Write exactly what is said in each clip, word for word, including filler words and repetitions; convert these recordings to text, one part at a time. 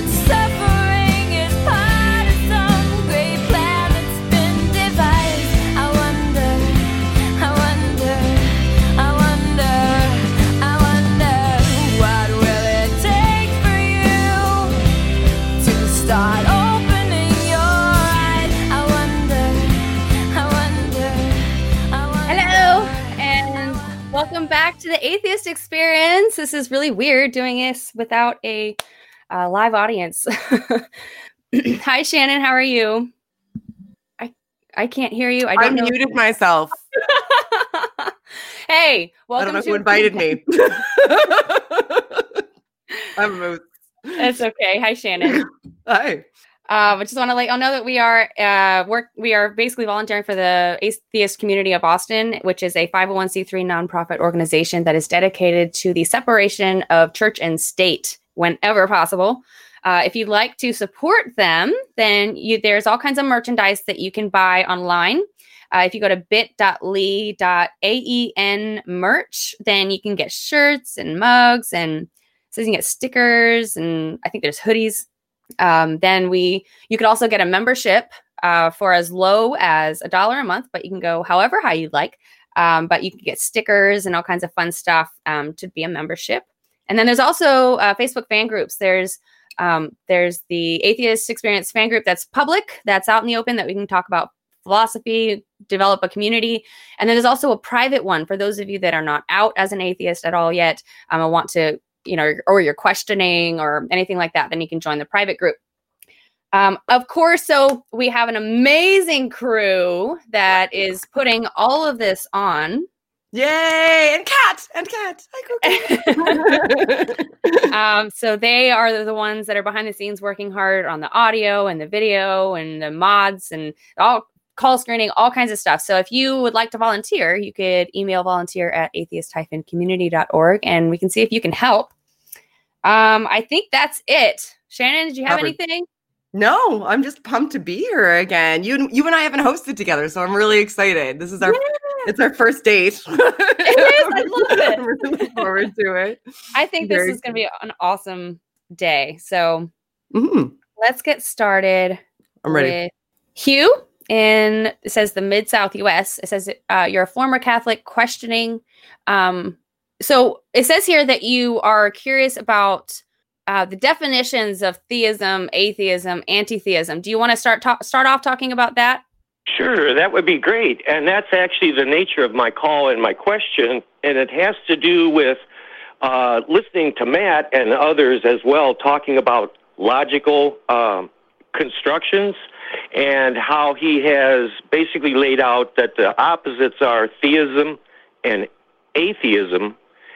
Suffering is part of some great plan that's been devised. I wonder, I wonder, I wonder, I wonder, what will it take for you to start opening your eyes? I wonder, I wonder, I wonder. Hello, and welcome back to the Atheist Experience. This is really weird doing this without a uh, live audience. Hi, Shannon. How are you? I I can't hear you. I I don't know. muted myself. Hey, I welcome don't know to who invited me. I'm a moose. That's okay. Hi, Shannon. Hi. Um, I just want to let y'all know that we are uh, work. We are basically volunteering for the Atheist Community of Boston, which is a five oh one c three nonprofit organization that is dedicated to the separation of church and state whenever possible. Uh, if you'd like to support them, then you, there's all kinds of merchandise that you can buy online. Uh, if you go to bit.ly dot aen merch, then you can get shirts and mugs, and it says you can get stickers, and I think there's hoodies. Um, then we, you could also get a membership uh, for as low as a dollar a month, but you can go however high you'd like. Um, but you can get stickers and all kinds of fun stuff um, to be a membership. And then there's also uh, Facebook fan groups. There's um, there's the Atheist Experience fan group that's public, that's out in the open, that we can talk about philosophy, develop a community. And then there's also a private one for those of you that are not out as an atheist at all yet. Um, I want to you know, or you're questioning or anything like that, then you can join the private group. Um, of course, so we have an amazing crew that is putting all of this on. Yay! And Kat! And Kat! Hi, Cookie. um, so they are the ones that are behind the scenes working hard on the audio and the video and the mods and all call screening, all kinds of stuff. So if you would like to volunteer, you could email volunteer at atheist dash community dot org and we can see if you can help. Um, I think that's it. Shannon, did you have Covered. anything? No, I'm just pumped to be here again. You you and I haven't hosted together, so I'm really excited. This is our Yeah. it's our first date. It is. I love it. I'm really looking forward to it. I think this Very is going to be an awesome day. So Mhm. let's get started. I'm ready. With Hugh. And it says the Mid-South U S. It says uh, you're a former Catholic questioning. Um, so it says here that you are curious about uh, the definitions of theism, atheism, anti-theism. Do you want to start ta- start off talking about that? Sure, that would be great. And that's actually the nature of my call and my question. And it has to do with uh, listening to Matt and others as well, talking about logical um, constructions and how he has basically laid out that the opposites are theism and atheism.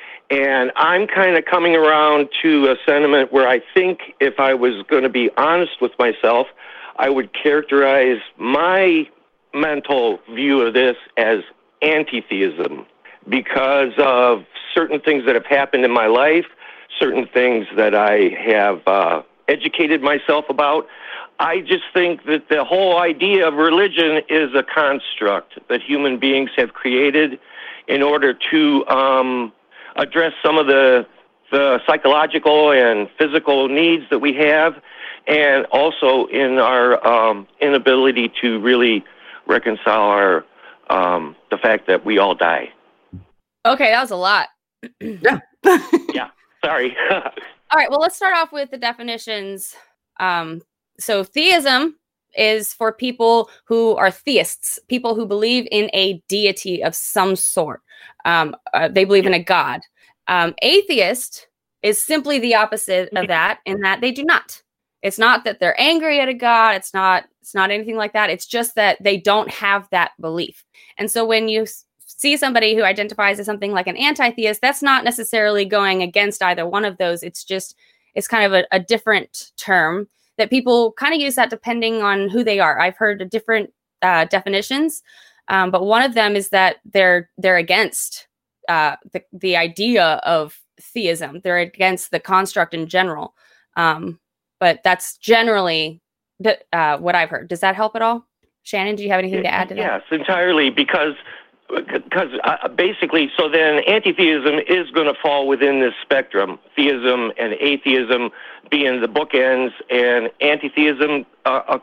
And I'm kind of coming around to a sentiment where I think if I was going to be honest with myself, I would characterize my mental view of this as anti-theism because of certain things that have happened in my life, certain things that I have uh, educated myself about. I just think that the whole idea of religion is a construct that human beings have created in order to um, address some of the, the psychological and physical needs that we have, and also in our um, inability to really reconcile our um, the fact that we all die. Okay, that was a lot. Yeah. Yeah, sorry. All right, well, let's start off with the definitions. Um, so theism is for people who are theists, people who believe in a deity of some sort. Um, uh, they believe in a god. Um, atheist is simply the opposite of that, in that they do not. It's not that they're angry at a god. It's not. It's not anything like that. It's just that they don't have that belief. And so when you s- see somebody who identifies as something like an anti-theist, that's not necessarily going against either one of those. It's just it's kind of a, a different term that people kind of use that depending on who they are. I've heard different uh, definitions, um, but one of them is that they're they're against uh, the the idea of theism. They're against the construct in general. Um, but that's generally the, uh, what I've heard. Does that help at all? Shannon, do you have anything to add to that? Yes, entirely, because because uh, basically, so then anti-theism is going to fall within this spectrum, theism and atheism being the bookends, and anti-theism, uh, uh,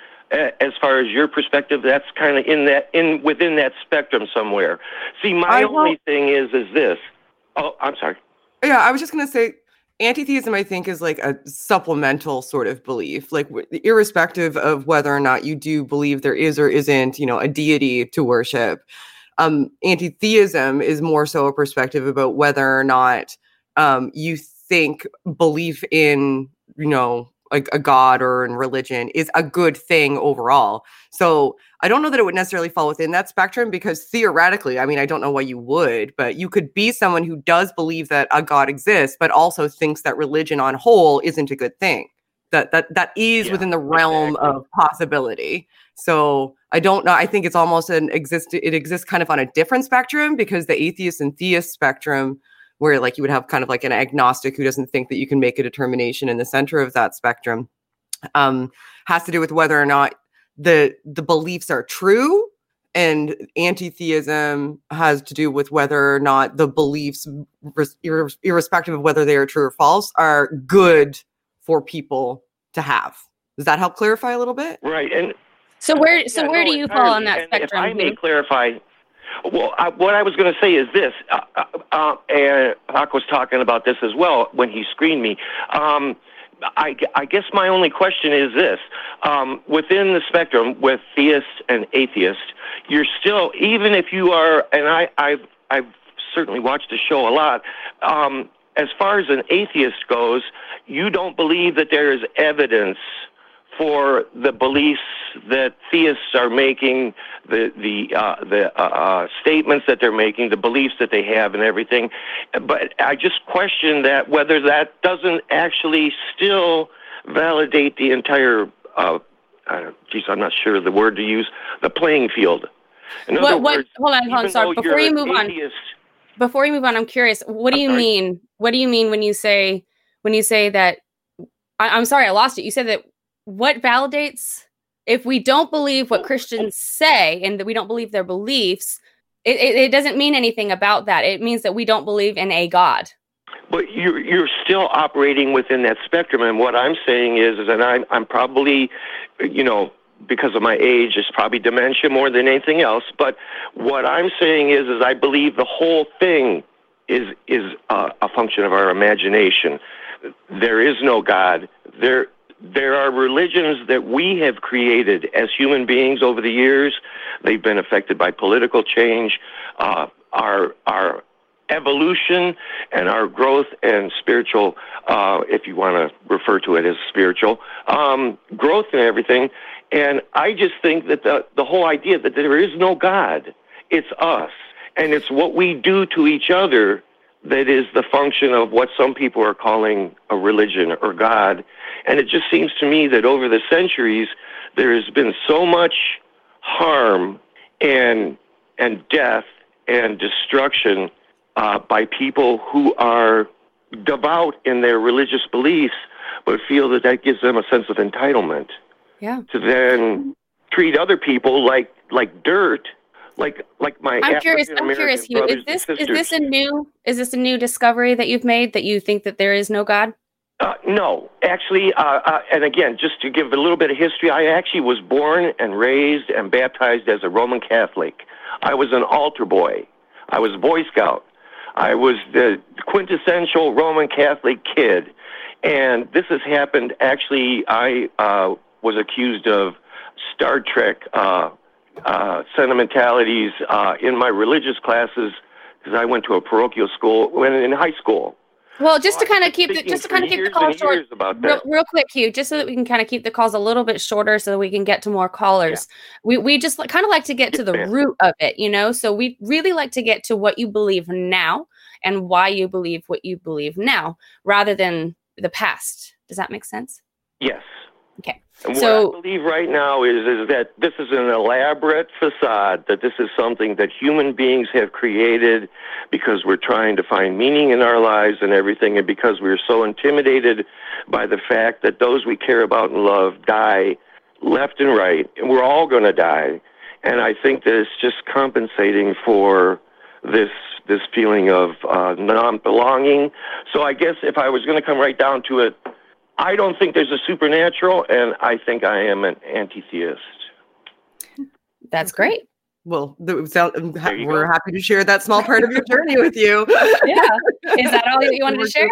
as far as your perspective, that's kind of in that in within that spectrum somewhere. See, my I only won't- thing is is this. Oh, I'm sorry. Yeah, I was just going to say anti-theism, I think, is like a supplemental sort of belief, like w- irrespective of whether or not you do believe there is or isn't, you know, a deity to worship. Um, anti-theism is more so a perspective about whether or not um, you think belief in, you know, like a god or in religion is a good thing overall. So I don't know that it would necessarily fall within that spectrum, because theoretically, I mean, I don't know why you would, but you could be someone who does believe that a god exists, but also thinks that religion on whole isn't a good thing. That that that is Yeah, within the realm exactly. of possibility. So I don't know. I think it's almost an exist. It exists kind of on a different spectrum, because the atheist and theist spectrum, where like you would have kind of like an agnostic who doesn't think that you can make a determination in the center of that spectrum, um, has to do with whether or not the the beliefs are true, and anti-theism has to do with whether or not the beliefs, ir- irrespective of whether they are true or false, are good for people to have. Does that help clarify a little bit? Right, and So where so Yeah, where no, do you fall on that entirely. And spectrum? If I may Hugh? clarify, well, I, what I was going to say is this, uh, uh, uh, and Hawk was talking about this as well when he screened me. Um, I, I guess my only question is this. Um, within the spectrum with theists and atheists, you're still, even if you are, and I, I've, I've certainly watched the show a lot, um, as far as an atheist goes, you don't believe that there is evidence for the beliefs that theists are making, the the uh, the uh, uh, statements that they're making, the beliefs that they have, and everything. But I just question that whether that doesn't actually still validate the entire. Uh, uh, geez, I'm not sure the word to use. The playing field. In What other what words, hold on, hold on, even sorry. though Before you're you an move on, atheist, before you move on, I'm curious. What do I'm you sorry? mean? What do you mean when you say when you say that? I, I'm sorry, I lost it. You said that what validates if we don't believe what Christians say and that we don't believe their beliefs? It, it, it doesn't mean anything about that. It means that we don't believe in a God. But you're you're still operating within that spectrum, and what I'm saying is, is that I'm I'm probably, you know, because of my age, it's probably dementia more than anything else. But what I'm saying is, is I believe the whole thing is is uh, a function of our imagination. There is no God. There there are religions that we have created as human beings over the years. They've been affected by political change, uh, our our evolution, and our growth and spiritual, uh, if you want to refer to it as spiritual, um, growth and everything. And I just think that the, the whole idea that there is no God, it's us. And it's what we do to each other that is the function of what some people are calling a religion or God. And it just seems to me that over the centuries, there has been so much harm and and death and destruction uh, by people who are devout in their religious beliefs, but feel that that gives them a sense of entitlement. Yeah. To then treat other people like like dirt, like like my I'm curious. African I'm curious, American Hugh. brothers Is this and is this sisters. a new is this a new discovery that you've made that you think that there is no God? Uh, no, actually, uh, uh, and again, just to give a little bit of history, I actually was born and raised and baptized as a Roman Catholic. I was an altar boy. I was a Boy Scout. I was the quintessential Roman Catholic kid. And this has happened, actually, I uh, was accused of Star Trek uh, uh, sentimentalities uh, in my religious classes because I went to a parochial school when in high school. Well, just to Well, kind I've of been keep the thinking just to for kind of keep the years call and short, years about real, that. real quick, Hugh, just so that we can kind of keep the calls a little bit shorter, so that we can get to more callers. We we just kind of like to get to Yes, the ma'am. root of it, you know. So we really like to get to what you believe now and why you believe what you believe now, rather than the past. Does that make sense? Yes. Okay. And So- what I believe right now is is that this is an elaborate facade, that this is something that human beings have created because we're trying to find meaning in our lives and everything, and because we're so intimidated by the fact that those we care about and love die left and right, and we're all going to die. and I think that it's just compensating for this this feeling of uh, non-belonging. So I guess if I was going to come right down to it, I don't think there's a supernatural, and I think I am an anti-theist. That's great. Well, the, so, you we're go. happy to share that small part of your journey with you. Yeah. Is that all that you wanted to share?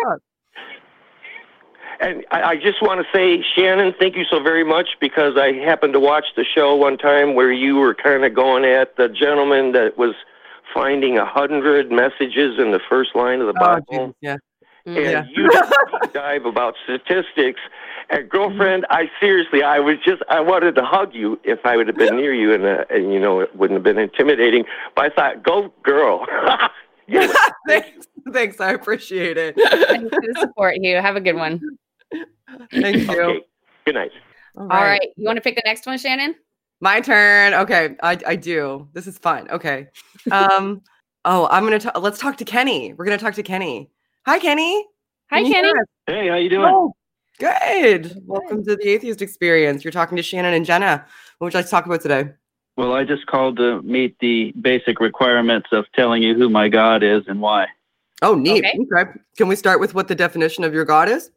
And I, I just want to say, Shannon, thank you so very much, because I happened to watch the show one time where you were kind of going at the gentleman that was finding a hundred messages in the first line of the Oh, Bible. Jesus, yeah. And Yeah. you did a deep dive about statistics. And girlfriend, I seriously, I was just, I wanted to hug you if I would have been near you, and, uh, and you know, it wouldn't have been intimidating. But I thought, go girl. Anyway. Thanks. Thanks. I appreciate it. Thanks for the support, Hugh. Have a good one. Thank you. Okay. Good night. All All right. You want to pick the next one, Shannon? My turn. Okay, I I do. This is fun. Okay. Um. oh, I'm gonna talk. Let's talk to Kenny. We're gonna talk to Kenny. Hi, Kenny. Hi, Can you Kenny. hear us? Hey, how you doing? Oh, good. Welcome to the Atheist Experience. You're talking to Shannon and Jenna. What would you like to talk about today? Well, I just called to meet the basic requirements of telling you who my God is and why. Oh, neat. Okay. Okay. Can we start with what the definition of your God is?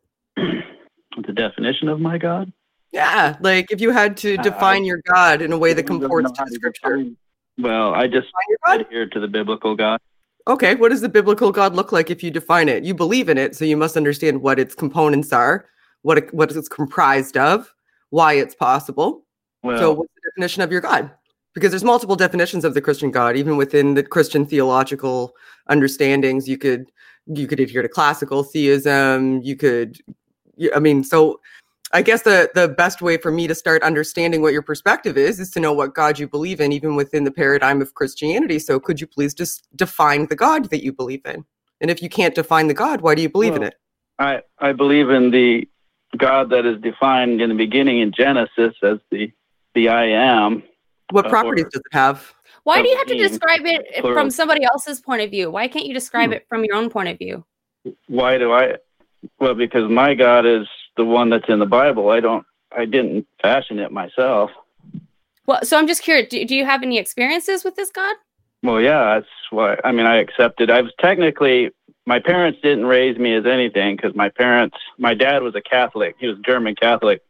The definition of my God? Yeah, like if you had to Uh, define your God in a way that I don't comports know to how the to scripture. define- Well, I just Define your God? adhere to the biblical God. Okay, what does the biblical God look like if you define it? You believe in it, so you must understand what its components are, what it, what it's comprised of, why it's possible. Well, So what's the definition of your God? Because there's multiple definitions of the Christian God, even within the Christian theological understandings. You could you could adhere to classical theism. You could, you- I mean, so I guess the the best way for me to start understanding what your perspective is is to know what God you believe in, even within the paradigm of Christianity. So could you please just define the God that you believe in? And if you can't define the God, why do you believe in Well, it? I, I believe in the God that is defined in the beginning in Genesis as the the I am. What uh, properties or- does it have? Why do you have to Being, describe it plural. from somebody else's point of view? Why can't you describe Hmm. it from your own point of view? Why do I? Well, because my God is the one that's in the Bible. I don't. I didn't fashion it myself. Well, so I'm just curious. Do, do you have any experiences with this God? Well, yeah, that's why. I mean, I accepted. I was technically, my parents didn't raise me as anything because my parents, my dad was a Catholic. He was German Catholic.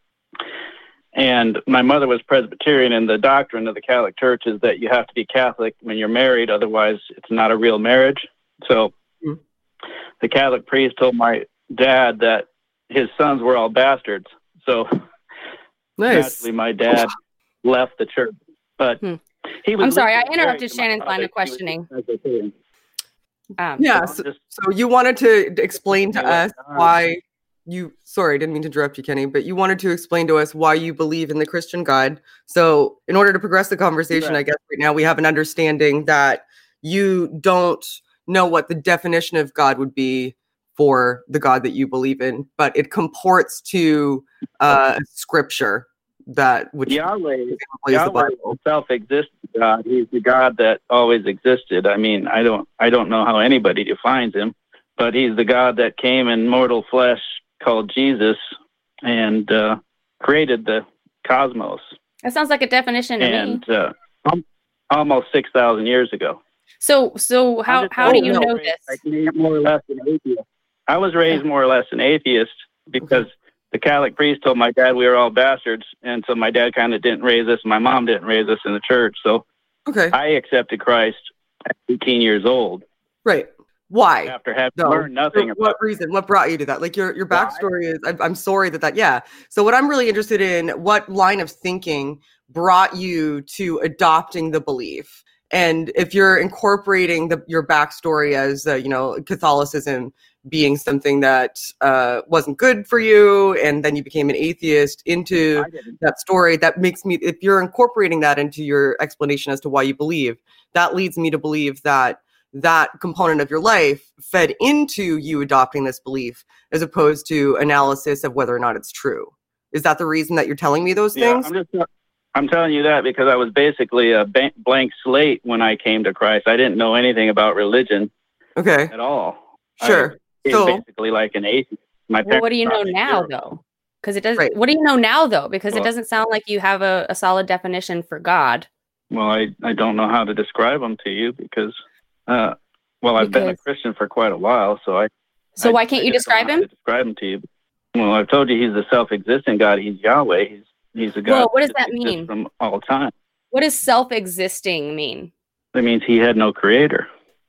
And my mother was Presbyterian, and the doctrine of the Catholic Church is that you have to be Catholic when you're married, otherwise it's not a real marriage. So Mm. the Catholic priest told my dad that his sons were all bastards. So Nice. naturally, my dad left the church. But Hmm. he was. I'm sorry, I legally interrupted married to my Shannon's line of father. He was questioning. Presbyterian. Um, Yeah. So So, I'm just- so you wanted to explain to Okay, well, us uh, why you, sorry, I didn't mean to interrupt you, Kenny, but you wanted to explain to us why you believe in the Christian God. So in order to progress the conversation, Right. I guess right now we have an understanding that you don't know what the definition of God would be for the God that you believe in, but it comports to uh, scripture that which Yahweh, is the Yahweh Bible. is a self-existent God. He's the God that always existed. I mean, I don't, I don't know how anybody defines him, but he's the God that came in mortal flesh, called Jesus, and uh, created the cosmos, that sounds like a definition to me. and uh, um, almost six thousand years ago. So, so how I'm just how do saying, you I was know raised, this? Like, more or less an atheist. I was raised more or less an atheist because the Catholic priest told my dad we were all bastards, and so my dad kind of didn't raise us. My mom didn't raise us in the church, so Okay, I accepted Christ at eighteen years old right. Why? after having No. learned nothing For about. what reason? What brought you to that? Like your your Why? backstory is. I'm, I'm sorry that that. Yeah. So what I'm really interested in, what line of thinking brought you to adopting the belief? And if you're incorporating the your backstory as uh, you know Catholicism being something that uh, wasn't good for you, and then you became an atheist into I didn't. that story, that makes me. If you're incorporating that into your explanation as to why you believe, that leads me to believe that that component of your life fed into you adopting this belief as opposed to analysis of whether or not it's true. Is that the reason that you're telling me those Yeah, things? I'm just. I'm telling you that because I was basically a ba- blank slate when I came to Christ. I didn't know anything about religion Okay, at all. sure. I So- was basically like an atheist. My Well, what do you know parents taught me now, zero. though? Because it does. Right. What do you know now, though? Because it Well- doesn't sound like you have a, a solid definition for God. Well, I, I don't know how to describe him to you because, uh, well, I've been a Because- Christian for quite a while, so I. So I- why can't I you just don't describe know how him? to describe him to you. Well, I've told you he's a self-existing God. He's Yahweh. He's he's a God. Well, what does that that exists mean? From all time. What does self-existing mean? That means he had no creator.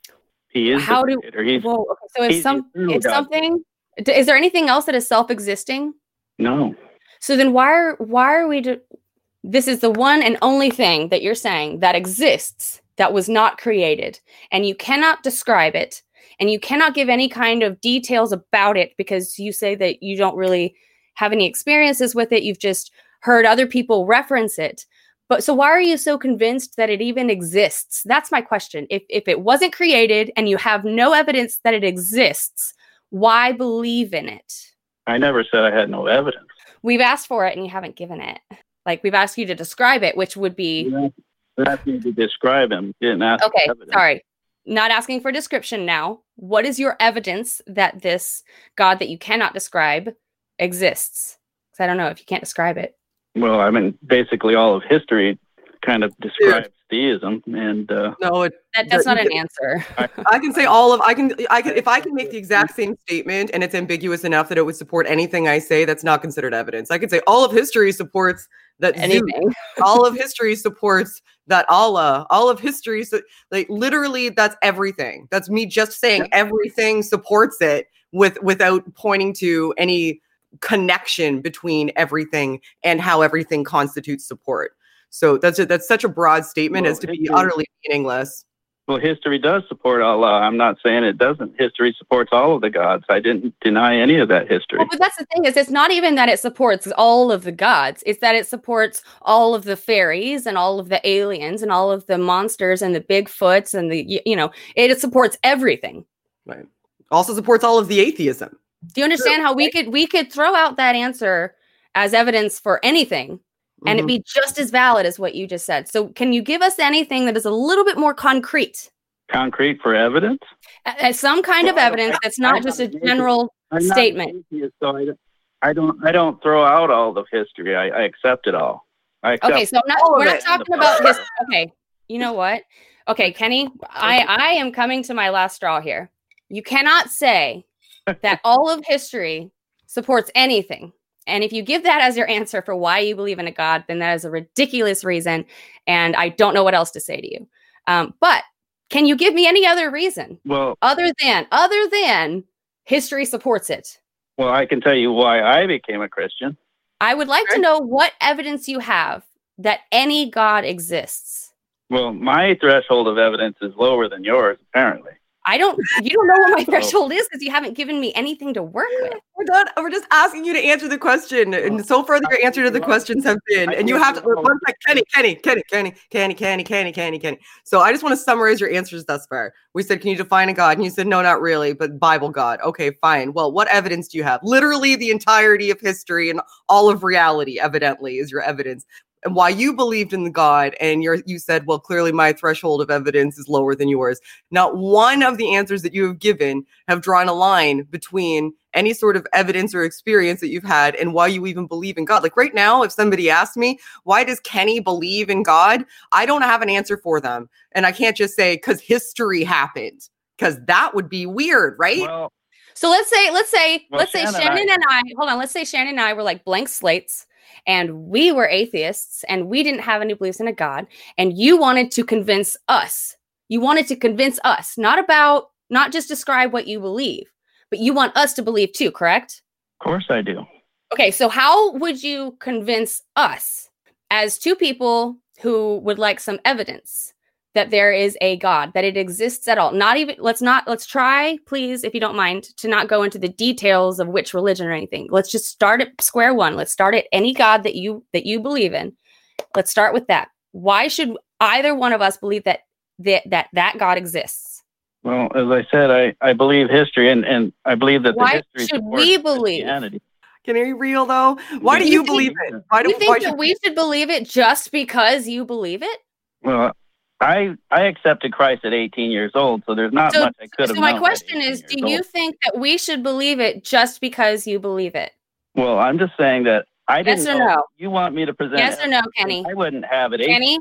He is How the do- creator. He's Well, okay, so if he's some the eternal if God. something d- is there anything else that is self-existing? no. So then why are why are we do, this is the one and only thing that you're saying that exists that was not created, and you cannot describe it, and you cannot give any kind of details about it because you say that you don't really have any experiences with it. You've just heard other people reference it. But so why are you so convinced that it even exists? That's my question. If if it wasn't created and you have no evidence that it exists, why believe in it? I never said I had no evidence. We've asked for it and you haven't given it. Like we've asked you to describe it, which would be You asked me to describe him. You didn't ask okay. for evidence. Sorry, not asking for description now. What is your evidence that this God that you cannot describe exists? Because I don't know if you can't describe it. Well, I mean, basically all of history kind of describes theism, and uh, No, it, That, that's But not you an answer. I can say all of I can I can if I can make the exact same statement and it's ambiguous enough that it would support anything I say, that's not considered evidence. I could say all of history supports that Zeus, Anything. all of history supports that Allah, all of history, so like literally that's everything. That's me just saying everything supports it with without pointing to any connection between everything and how everything constitutes support. So that's a, that's such a broad statement Well, as to be history- utterly meaningless. well, history does support Allah. I'm not saying it doesn't. History supports all of the gods. I didn't deny any of that history. Well, but that's the thing is it's not even that it supports all of the gods. It's that it supports all of the fairies and all of the aliens and all of the monsters and the Bigfoots and the, y- you know, it, it supports everything. Right. Also supports all of the atheism. Do you understand how we could we could throw out that answer as evidence for anything and Mhm. it be just as valid as what you just said? So can you give us anything that is a little bit more concrete? Concrete for evidence? A- a- Some kind of Well, I don't- evidence I- that's not I'm just not a an atheist. general I'm not statement. an atheist, so I don't, I don't. I don't throw out all of history. I, I accept it all. I accept Okay, so I'm not all of we're not it. talking about his okay. You know what? Okay, Kenny, I I am coming to my last straw here. You cannot say that all of history supports anything. And if you give that as your answer for why you believe in a God, then that is a ridiculous reason. And I don't know what else to say to you. Um, but can you give me any other reason Well, other than other than history supports it? well, I can tell you why I became a Christian. I would like to Okay. know what evidence you have that any God exists. Well, my threshold of evidence is lower than yours, apparently. I don't. You don't know what my Oh. threshold is because you haven't given me anything to work with. We're not. We're just asking you to answer the question, and so far your answer to the questions have been. And you have to. One sec, Kenny, Kenny, Kenny, Kenny, Kenny, Kenny, Kenny, Kenny, Kenny. So I just want to summarize your answers thus far. We said, can you define a God? And you said, no, not really, but Bible God. Okay, fine. Well, what evidence do you have? Literally, the entirety of history and all of reality, evidently, is your evidence. And why you believed in the God, and you're, you said, well, clearly my threshold of evidence is lower than yours. Not one of the answers that you have given have drawn a line between any sort of evidence or experience that you've had and why you even believe in God. Like right now, if somebody asks me, why does Kenny believe in God? I don't have an answer for them. And I can't just say, because history happened, because that would be weird, right? Well, So let's say, let's say, Well, let's say Shannon Shannon and I- and I. Hold on. Let's say Shannon and I were like blank slates, and we were atheists, and we didn't have any beliefs in a God, and you wanted to convince us. You wanted to convince us, not about, not just describe what you believe, but you want us to believe too, correct? of course I do. Okay, so how would you convince us as two people who would like some evidence that there is a God, that it exists at all? Not even, let's not, let's try, please, if you don't mind, to not go into the details of which religion or anything. Let's just start at square one. Let's start at any God that you that you believe in. Let's start with that. Why should either one of us believe that that that, that God exists? Well, as I said, I, I believe history, and, and I believe that Why the history should supports we believe? Christianity. Can you be real though? Why do You you think- believe it? Why do You think why that should- we should believe it just because you believe it? Well, I I accepted Christ at eighteen years old, so there's not So- much I could have So my known at question eighteen is, years do you old. think that we should believe it just because you believe it? Well, I'm just saying that I didn't Yes or know. no? You want me to present Yes or no, evidence Kenny? I wouldn't have it. Kenny,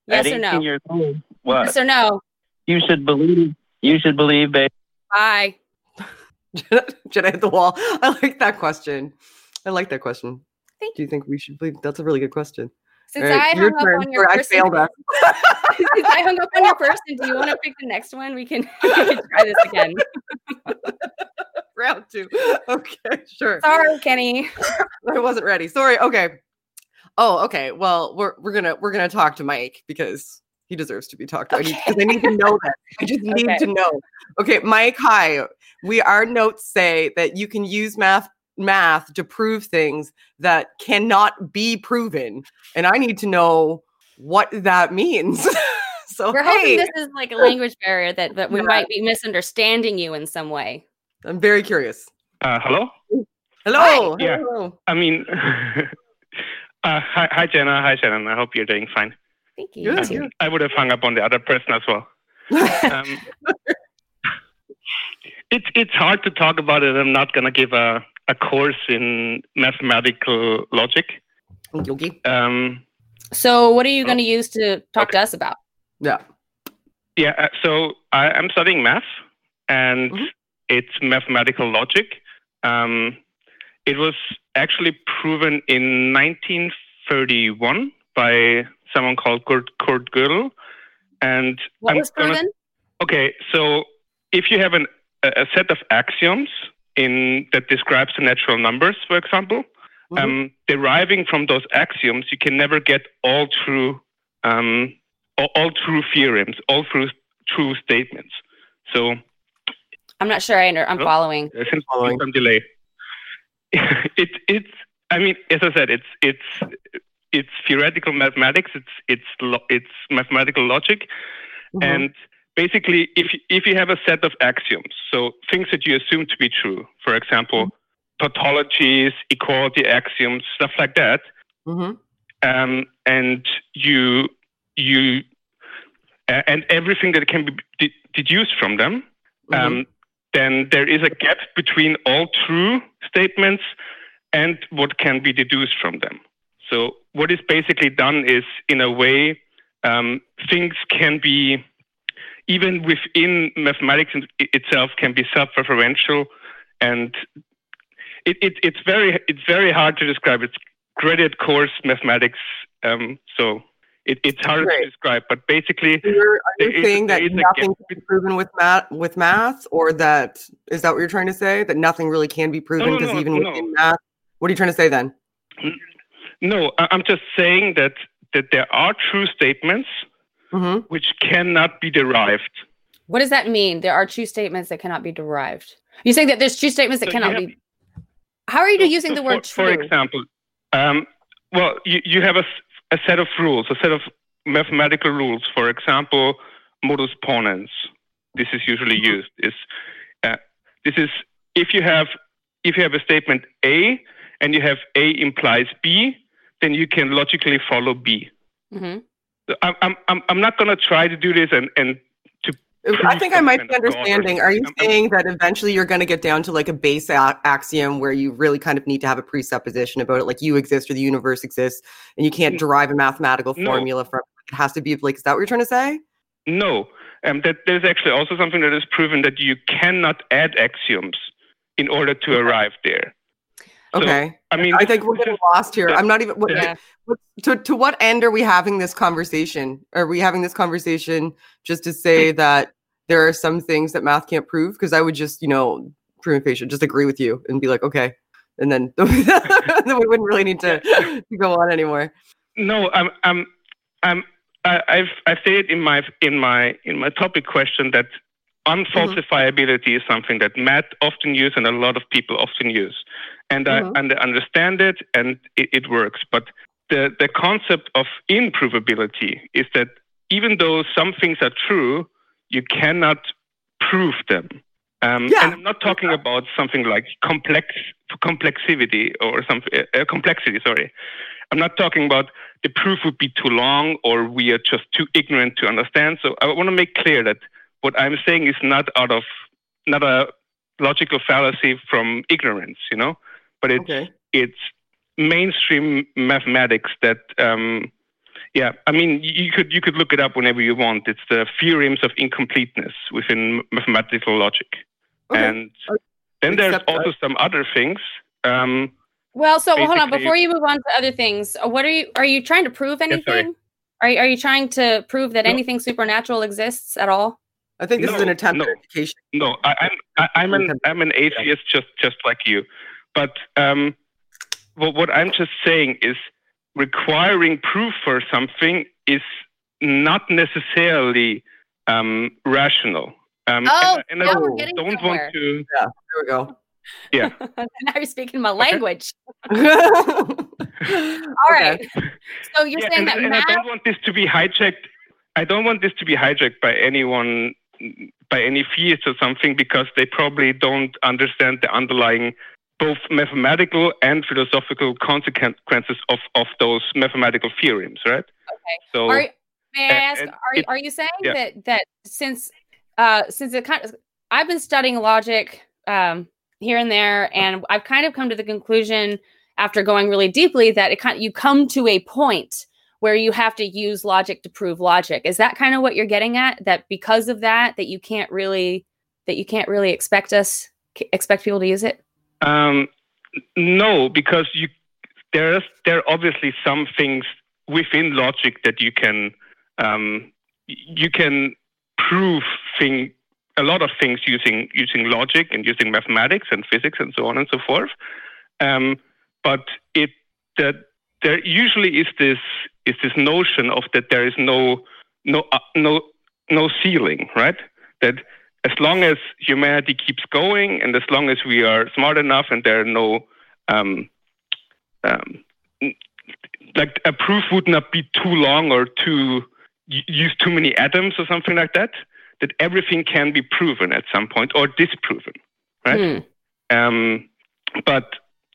Yes at or eighteen no? years old, what? Yes or no? You should believe. You should believe, babe. Bye. Should I hit the wall? I like that question. I like that question. Thank Do you think we should believe? That's a really good question. Since All right, I your hung up turn. on your Sorry, I person, failed us. since I hung up on your person, do you want to pick the next one? We can, we can try this again. Round two. Okay, sure. Sorry, Kenny. I wasn't ready. Sorry. Okay. Oh, okay. Well, we're we're gonna we're gonna talk to Mike because he deserves to be talked to. I need, 'cause I need to know that. I just need Okay. to know. Okay, Mike. Hi. We our notes say that you can use math math to prove things that cannot be proven, and I need to know what that means. So We're hey, hoping this is like a language barrier that, that we Yeah. might be misunderstanding you in some way. I'm very curious. Uh, hello? Hello. Yeah. Hello. I mean, uh, hi, hi, Jenna. Hi, Shannon. I hope you're doing fine. Thank you. Good, too. good. I would have hung up on the other person as well. Um, it's it's hard to talk about it. I'm not going to give a, a course in mathematical logic. Okay. Um, So, what are you going to use to talk to us about? Yeah. yeah, uh, so I, I'm studying math, and Mhm. it's mathematical logic. Um, it was actually proven in nineteen thirty-one by someone called Kurt, Kurt Gödel. And What I'm was gonna- proven? Okay, so if you have an, a a set of axioms in that describes the natural numbers, for example, Mhm. um, deriving from those axioms, you can never get all true, um, all, all true theorems, all true true statements. So I'm not sure I under, I'm Hello? following. there seems to Following. be some delay. it, it's, I mean, as I said, it's it's it's theoretical mathematics. It's it's lo- it's mathematical logic. Mhm. And basically, if you- if you have a set of axioms, so things that you assume to be true, for example, tautologies, equality axioms, stuff like that, Mhm. um, and you you uh, and everything that can be de- deduced from them, um, Mhm. then there is a gap between all true statements and what can be deduced from them. So what is basically done is, in a way, um, things can be, even within mathematics in- itself, can be self-referential, and it, it, it's very it's very hard to describe. It's graded course mathematics, um, so it, it's hard Right. to describe. But basically, So you're, are there you is- saying that there is a nothing gap can be proven with math, with math, or that is that what you're trying to say? That nothing really can be proven no, because no, even no. within math, what are you trying to say then? no, I- I'm just saying that that there are true statements Mm-hmm. which cannot be derived. What does that mean? There are true statements that cannot be derived. You're saying that there's true statements that So you cannot have- be. How are you So- using so the word for, true? For example, um, well, you, you have a, s- a set of rules, a set of mathematical rules. For example, modus ponens. This is usually Mm-hmm. used. Is uh, this is if you have if you have a statement A and you have A implies B, then you can logically follow B. Mhm. So I'm I'm I'm I'm not going to try to do this and and to. I prove think I might some be kind of God or understanding. Are you something. I'm- saying that eventually you're going to get down to like a base a- axiom where you really kind of need to have a presupposition about it, like you exist or the universe exists, and you can't Mm. derive a mathematical No. formula from it? It has to be like, is that what you're trying to say? No, um, that there's actually also something that is proven that you cannot add axioms in order to arrive there. So, Okay. I mean, I think we're this getting is- lost here. I'm not even. What, Yeah. what, to to what end are we having this conversation? Are we having this conversation just to say that there are some things that math can't prove? Because I would just, you know, prima facie, just agree with you and be like, okay, and then then we wouldn't really need to, to go on anymore. no, I'm, I'm, I'm, I, I've, I stated in my in my in my topic question that unfalsifiability is something that math often use and a lot of people often use, and Mhm. I and I understand it and it, it works. But the the concept of improvability is that even though some things are true, you cannot prove them. Um, Yeah. And I'm not talking about something like complex complexity or something uh, complexity. Sorry, I'm not talking about the proof would be too long or we are just too ignorant to understand. So I want to make clear that what I'm saying is not out of not a logical fallacy from ignorance, you know, but it's Okay. it's mainstream mathematics that um, Yeah, I mean, you could you could look it up whenever you want. It's the theorems of incompleteness within mathematical logic, Okay. and then there's Accept that. also some other things. Um, Well, so hold on. Basically- Before you move on to other things, uh, what are you? Are you trying to prove sorry. anything? are you, Are you trying to prove that No. anything supernatural exists at all? I think this is No, an attempt no. at education. no, I, I'm I, I'm an I'm an atheist just just like you, but um, what what I'm just saying is requiring proof for something is not necessarily um, rational. Um, Oh, and, I- now and we're I getting don't somewhere. want to. There we go. Yeah. Now you're speaking my language. All All right. So you're Yeah, saying and, that and math. I don't want this to be hijacked. I don't want this to be hijacked by anyone, by any theists or something, because they probably don't understand the underlying both mathematical and philosophical consequences of, of those mathematical theorems, right? Okay. So Are, may I and- ask? and Are it- Are you saying yeah. that that since uh since it kind of I've been studying logic um here and there, and I've kind of come to the conclusion after going really deeply that it kind of, you come to a point where you have to use logic to prove logic. Is that kind of what you're getting at? That because of that, that you can't really that you can't really expect us expect people to use it? Um, no, because you there's there are obviously some things within logic that you can um, you can prove thing a lot of things using using logic and using mathematics and physics and so on and so forth. Um, but it that there usually is this is this notion of that there is no no uh, no no ceiling, right? That as long as humanity keeps going, and as long as we are smart enough, and there are no, um, um, like a proof would not be too long or too use too many atoms or something like that, that everything can be proven at some point or disproven, right? Hmm. Um, but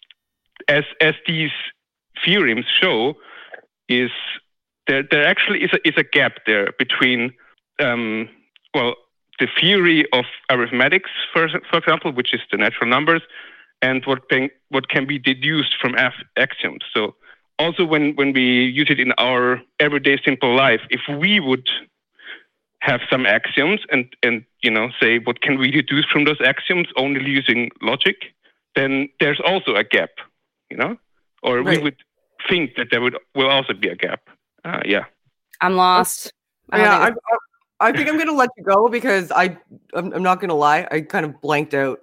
as as these theorems show, is there there actually is a is a gap there between um, well. the theory of arithmetics, for, for example, which is the natural numbers, and what can, what can be deduced from af- axioms. So also when, when we use it in our everyday simple life, if we would have some axioms and, and you know say what can we deduce from those axioms only using logic, then there's also a gap, you know? Or Right. we would think that there would will also be a gap. Uh, yeah. I'm lost. I don't Yeah, think I, I, I think I'm going to let you go because I, I'm, I'm not going to lie. I kind of blanked out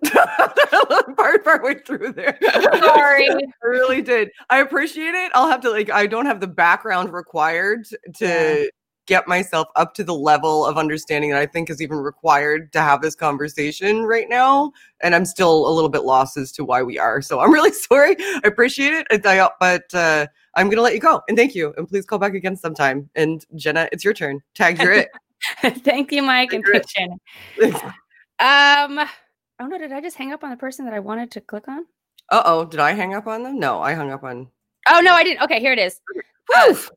part, part way through there. Sorry. I really did. I appreciate it. I'll have to like, I don't have the background required to Yeah. get myself up to the level of understanding that I think is even required to have this conversation right now. And I'm still a little bit lost as to why we are. So I'm really sorry. I appreciate it. And I, but uh, I'm going to let you go. And thank you. And please call back again sometime. And Jenna, it's your turn. Tag, you're it. Thank you, Mike, and Great. thanks, Shannon. Um, oh no, did I just hang up on the person that I wanted to click on? Uh-oh, did I hang up on them? No, I hung up on... Oh no, I didn't. Okay, here it is. Poof!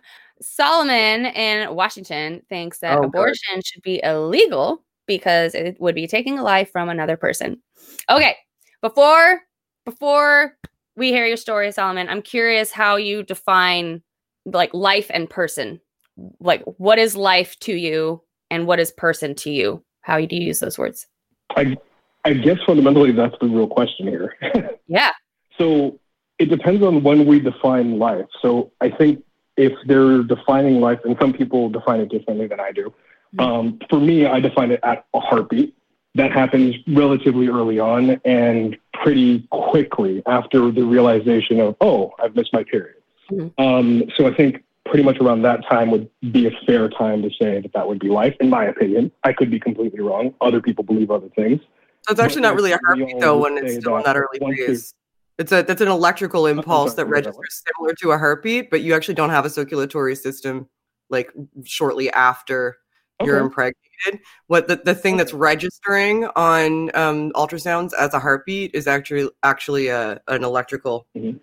Solomon in Washington thinks that Oh, God. abortion should be illegal because it would be taking a life from another person. Okay, before before we hear your story, Solomon, I'm curious how you define like life and person. Like, what is life to you, and what is person to you? How do you use those words? I, I guess fundamentally that's the real question here. Yeah. So it depends on when we define life. So I think if they're defining life, and some people define it differently than I do. Um, for me, I define it at a heartbeat. That happens relatively early on and pretty quickly after the realization of, oh, I've missed my period. Mm-hmm. Um, so I think pretty much around that time would be a fair time to say that that would be life, in my opinion. I could be completely wrong. Other people believe other things. So it's actually But not really a we heartbeat all though would when it's say still in that that early once it- phase. It's a that's an electrical impulse that sorry, whatever. registers similar to a heartbeat, but you actually don't have a circulatory system like shortly after you're Okay. impregnated. What the, the thing that's registering on um, ultrasounds as a heartbeat is actually actually a, an electrical Mhm.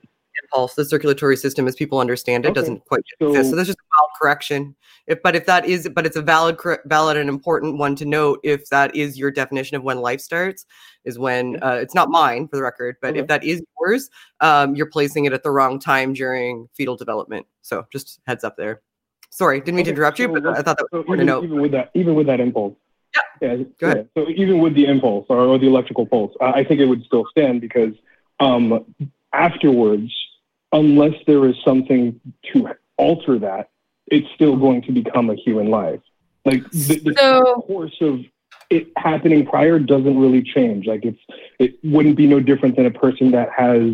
Okay. doesn't quite So- exist. So there's just a mild correction. If, but if that is, but it's a valid, cor- valid and important one to note. If that is your definition of when life starts, is when uh, it's not mine for the record, but Okay. if that is yours, um, you're placing it at the wrong time during fetal development. So just heads up there. Sorry, didn't mean to Okay, interrupt you, so but let's- I thought that so was important even, to note. even with that, even with that impulse. Yeah. Yeah. Go ahead. yeah. So even with the impulse or, or the electrical pulse, uh, I think it would still stand because um, afterwards, unless there is something to alter that, it's still going to become a human life. Like the, the So- course of it happening prior doesn't really change. Like it's it wouldn't be no different than a person that has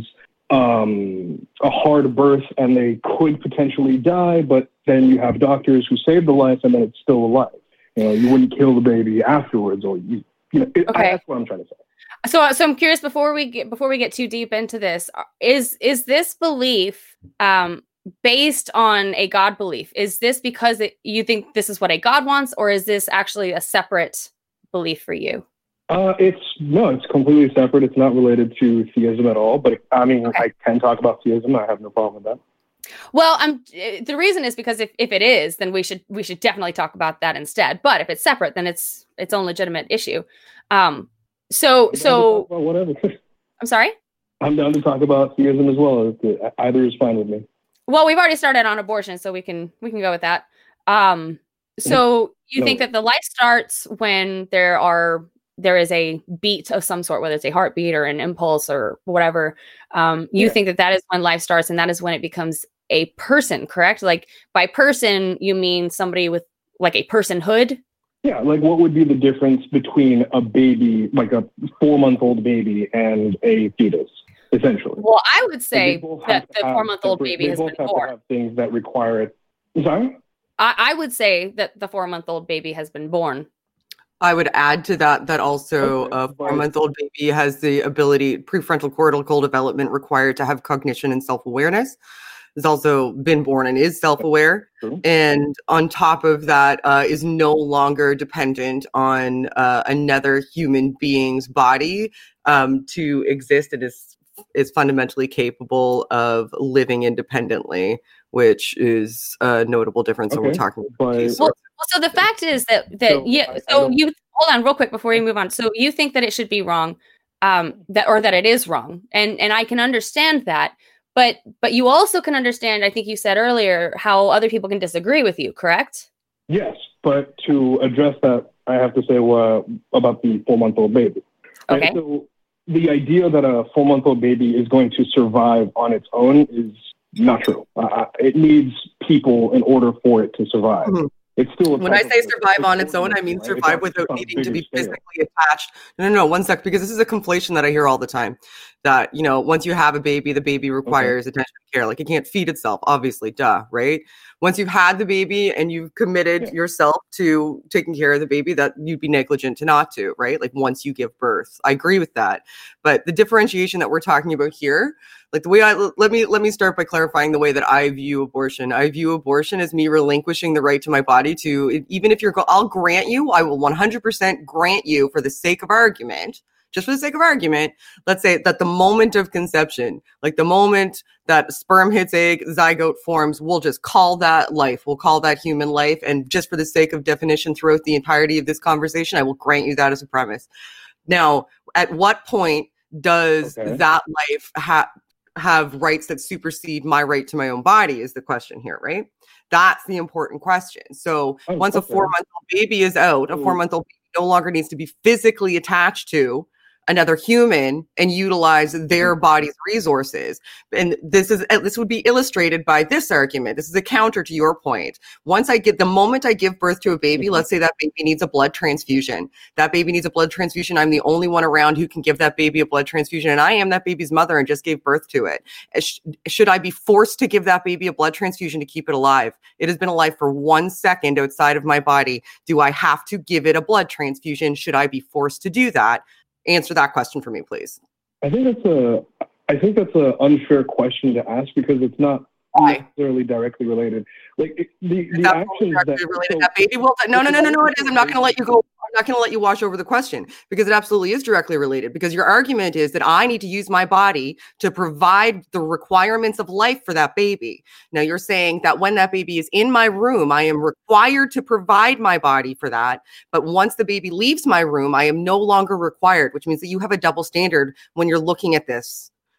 um, a hard birth and they could potentially die, but then you have doctors who save the life and then it's still alive. You know, you wouldn't kill the baby afterwards, or you. You know, it, Okay. I, that's what I'm trying to say. So, so I'm curious before we get before we get too deep into this, is is this belief um, based on a God belief? Is this because it, you think this is what a God wants, or is this actually a separate belief for you? Uh, it's no, it's completely separate. It's not related to theism at all. But I mean, Okay. I can talk about theism. I have no problem with that. Well, I'm the reason is because if, if it is, then we should we should definitely talk about that instead. But if it's separate, then it's its own legitimate issue. Um, so I'm down to so talk about whatever. I'm sorry. I'm down to talk about theism as well. Either is fine with me. Well, we've already started on abortion, so we can we can go with that. Um, so you No think worries. that the life starts when there are there is a beat of some sort, whether it's a heartbeat or an impulse or whatever. Um, you Yeah. think that that is when life starts, and that is when it becomes a person, correct? Like by person, you mean somebody with like a personhood? Yeah, like what would be the difference between a baby, like a four-month-old baby, and a fetus, essentially? Well, I would Like, say they both that have to the have four-month-old separate- baby they has both been have to born. have things that require it. Sorry? I, I would say that the four-month-old baby has been born. I would add to that that also Okay, a but- four-month-old baby has the ability, prefrontal cortical development required to have cognition and self-awareness. Has also been born and is self-aware, True. and on top of that, uh, is no longer dependent on uh, another human being's body um, to exist. It is is fundamentally capable of living independently, which is a notable difference when we're Okay, talking about but- these Well, sorts. well, so the fact is that that So, yeah. I- I So don't- you hold on real quick before we move on. So you think that it should be wrong, um, that or that it is wrong, and and I can understand that, but but you also can understand. I think you said earlier how other people can disagree with you. Correct? Yes, but to address that, I have to say uh, about the four-month-old baby. Right? Okay. So the idea that a four-month-old baby is going to survive on its own is not true. Uh, it needs people in order for it to survive. Mhm. It's still a When I type say of- survive it's on its own, I organism, mean right? It's survive on- without it's on a needing to be bigger scale. physically attached. No, no, no, one sec, because this is a conflation that I hear all the time. That, you know, once you have a baby, the baby requires attention and care. Like it can't feed itself, obviously, duh, right? Once you've had the baby and you've committed Yeah. yourself to taking care of the baby, that you'd be negligent to not to, right? Like once you give birth. I agree with that. But the differentiation that we're talking about here, like the way I let me let me start by clarifying the way that I view abortion. I view abortion as me relinquishing the right to my body to, even if you're, go- I'll grant you, I will one hundred percent grant you for the sake of argument, just for the sake of argument, let's say that the moment of conception, like the moment that sperm hits egg, zygote forms, we'll just call that life. We'll call that human life. And just for the sake of definition throughout the entirety of this conversation, I will grant you that as a premise. Now, at what point does Okay. that life ha- have rights that supersede my right to my own body is the question here, right? That's the important question. So Oh, once a okay. four-month-old baby is out, a So- four-month-old baby no longer needs to be physically attached to another human and utilize their body's resources. And this is this would be illustrated by this argument. This is a counter to your point. Once I get the moment I give birth to a baby, Mhm. let's say that baby needs a blood transfusion. That baby needs a blood transfusion. I'm the only one around who can give that baby a blood transfusion, and I am that baby's mother and just gave birth to it. Sh- Should I be forced to give that baby a blood transfusion to keep it alive? It has been alive for one second outside of my body. Do I have to give it a blood transfusion? Should I be forced to do that? Answer that question for me, please. I think that's a. I think that's an unfair question to ask because it's not Why? necessarily directly related. Like it, the Is the that actions directly that related? so- That baby will. No, no, no, no, no. It is. I'm not going to let you go. I'm not going to let you wash over the question because it absolutely is directly related. Because your argument is that I need to use my body to provide the requirements of life for that baby. Now you're saying that when that baby is in my room, I am required to provide my body for that. But once the baby leaves my room, I am no longer required, which means that you have a double standard when you're looking at this.